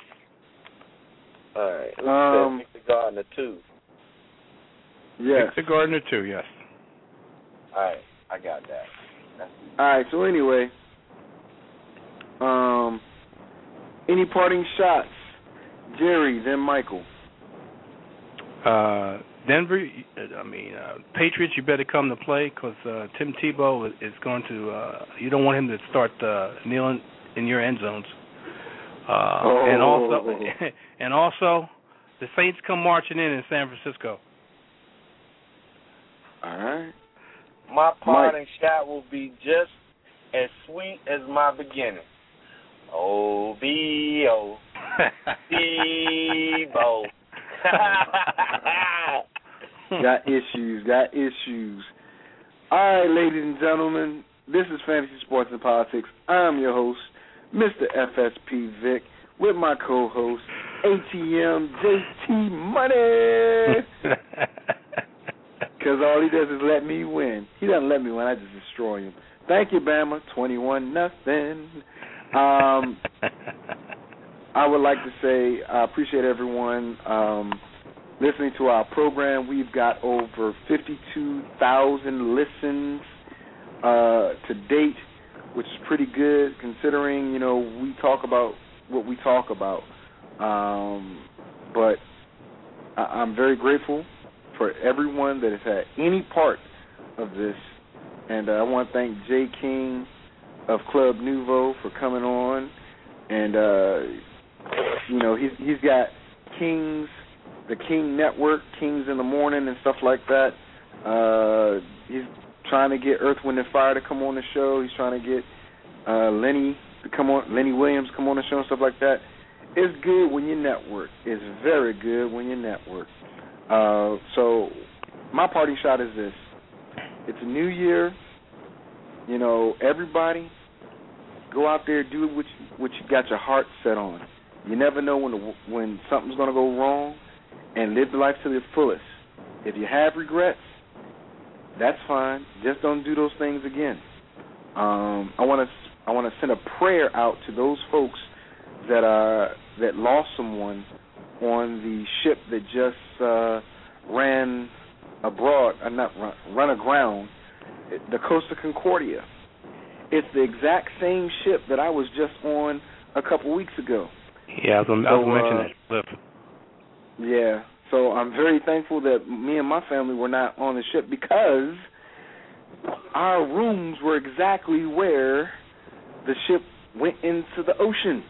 All right. Um, Mister Gardner too. Yes. Mister Gardner too. Yes. All right. I got that. That's All right. So anyway, um, any parting shots, Jerry, then Michael. Uh, Denver. I mean, uh, Patriots. You better come to play because uh, Tim Tebow is, is going to. Uh, you don't want him to start uh, kneeling in your end zones. Uh, oh. And also, and also, the Saints come marching in in San Francisco. All right. My parting shot will be just as sweet as my beginning. O B O Debo. Got issues, got issues. All right, ladies and gentlemen, this is Fantasy Sports and Politics. I'm your host, Mister F S P Vic, with my co-host, A T M J T Money. Because all he does is let me win. He doesn't let me win, I just destroy him. Thank you, Bama. twenty-one nothing. Um, I would like to say I appreciate everyone um, listening to our program. We've got over fifty-two thousand listens uh, to date, which is pretty good considering, you know, we talk about what we talk about. Um, but I- I'm very grateful for everyone that has had any part of this. And uh, I want to thank Jay King of Club Nouveau for coming on. And, uh, you know, he's, he's got Kings, the King Network, Kings in the Morning and stuff like that. Uh, he's trying to get Earth, Wind, and Fire to come on the show. He's trying to get uh, Lenny to come on, Lenny Williams come on the show and stuff like that. It's good when you network. It's very good when you network. Uh, so my parting shot is this. It's a new year. You know, everybody go out there, do what you, what you got your heart set on. You never know when the, when something's going to go wrong, and live the life to the fullest. If you have regrets, that's fine. Just don't do those things again. Um, I want to I want to send a prayer out to those folks that are that lost someone on the ship that just uh, ran abroad, uh, not run, run aground, the Costa Concordia. It's the exact same ship that I was just on a couple weeks ago. Yeah, I was, so, I was uh, mentioning that. Yeah, so I'm very thankful that me and my family were not on the ship because our rooms were exactly where the ship went into the ocean.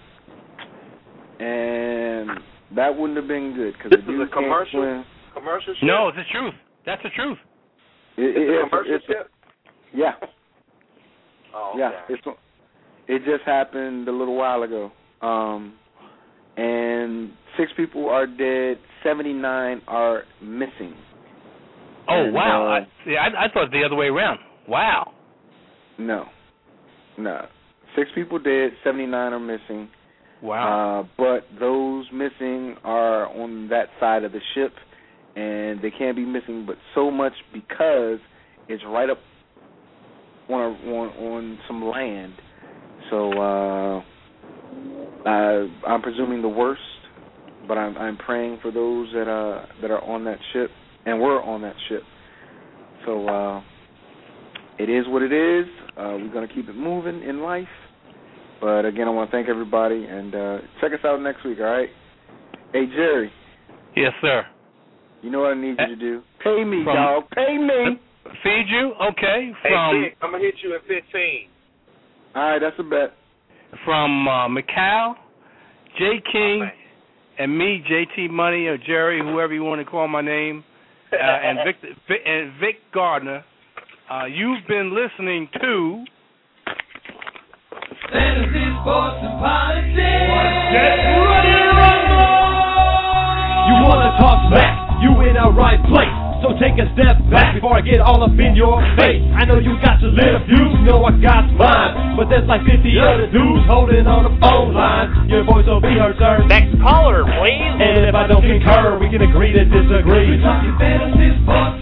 And that wouldn't have been good. Cause this the is a commercial commercial ship? No, it's the truth. That's the truth. It, it's it, a commercial it's, ship? Yeah. Oh, yeah, okay. it's, it just happened a little while ago. Um, and six people are dead, seventy-nine are missing. Oh, and, wow. Uh, I, see, I, I thought the other way around. Wow. No. No. Six people dead, seventy-nine are missing. Wow. Uh, but those missing are on that side of the ship, and they can't be missing but so much because it's right up on a, on, on some land. So uh, I, I'm presuming the worst, but I'm, I'm praying for those that uh, that are on that ship and were on that ship. So uh, it is what it is. Uh, we're going to keep it moving in life. But, again, I want to thank everybody, and uh, check us out next week, all right? Hey, Jerry. Yes, sir. You know what I need you to do? Pay me, From, dog. Pay me. Feed you? Okay. Hey, From, Vic, I'm going to hit you in fifteen. All right, that's a bet. From uh, Macau, J. King, oh, and me, J T Money, or Jerry, whoever you want to call my name, uh, and, Vic, Vic, and Vic Gardner, uh, you've been listening to... Fantasy, sports, and politics. Get ready to rumble! You wanna talk smack? You in the right place. So take a step back before I get all up in your face. I know you got your little views, you know I got mine. But there's like fifty other dudes holding on the phone line. Your voice will be heard, sir. Next caller, please. And if I don't concur, we can agree to disagree. We're talking fantasy, sports,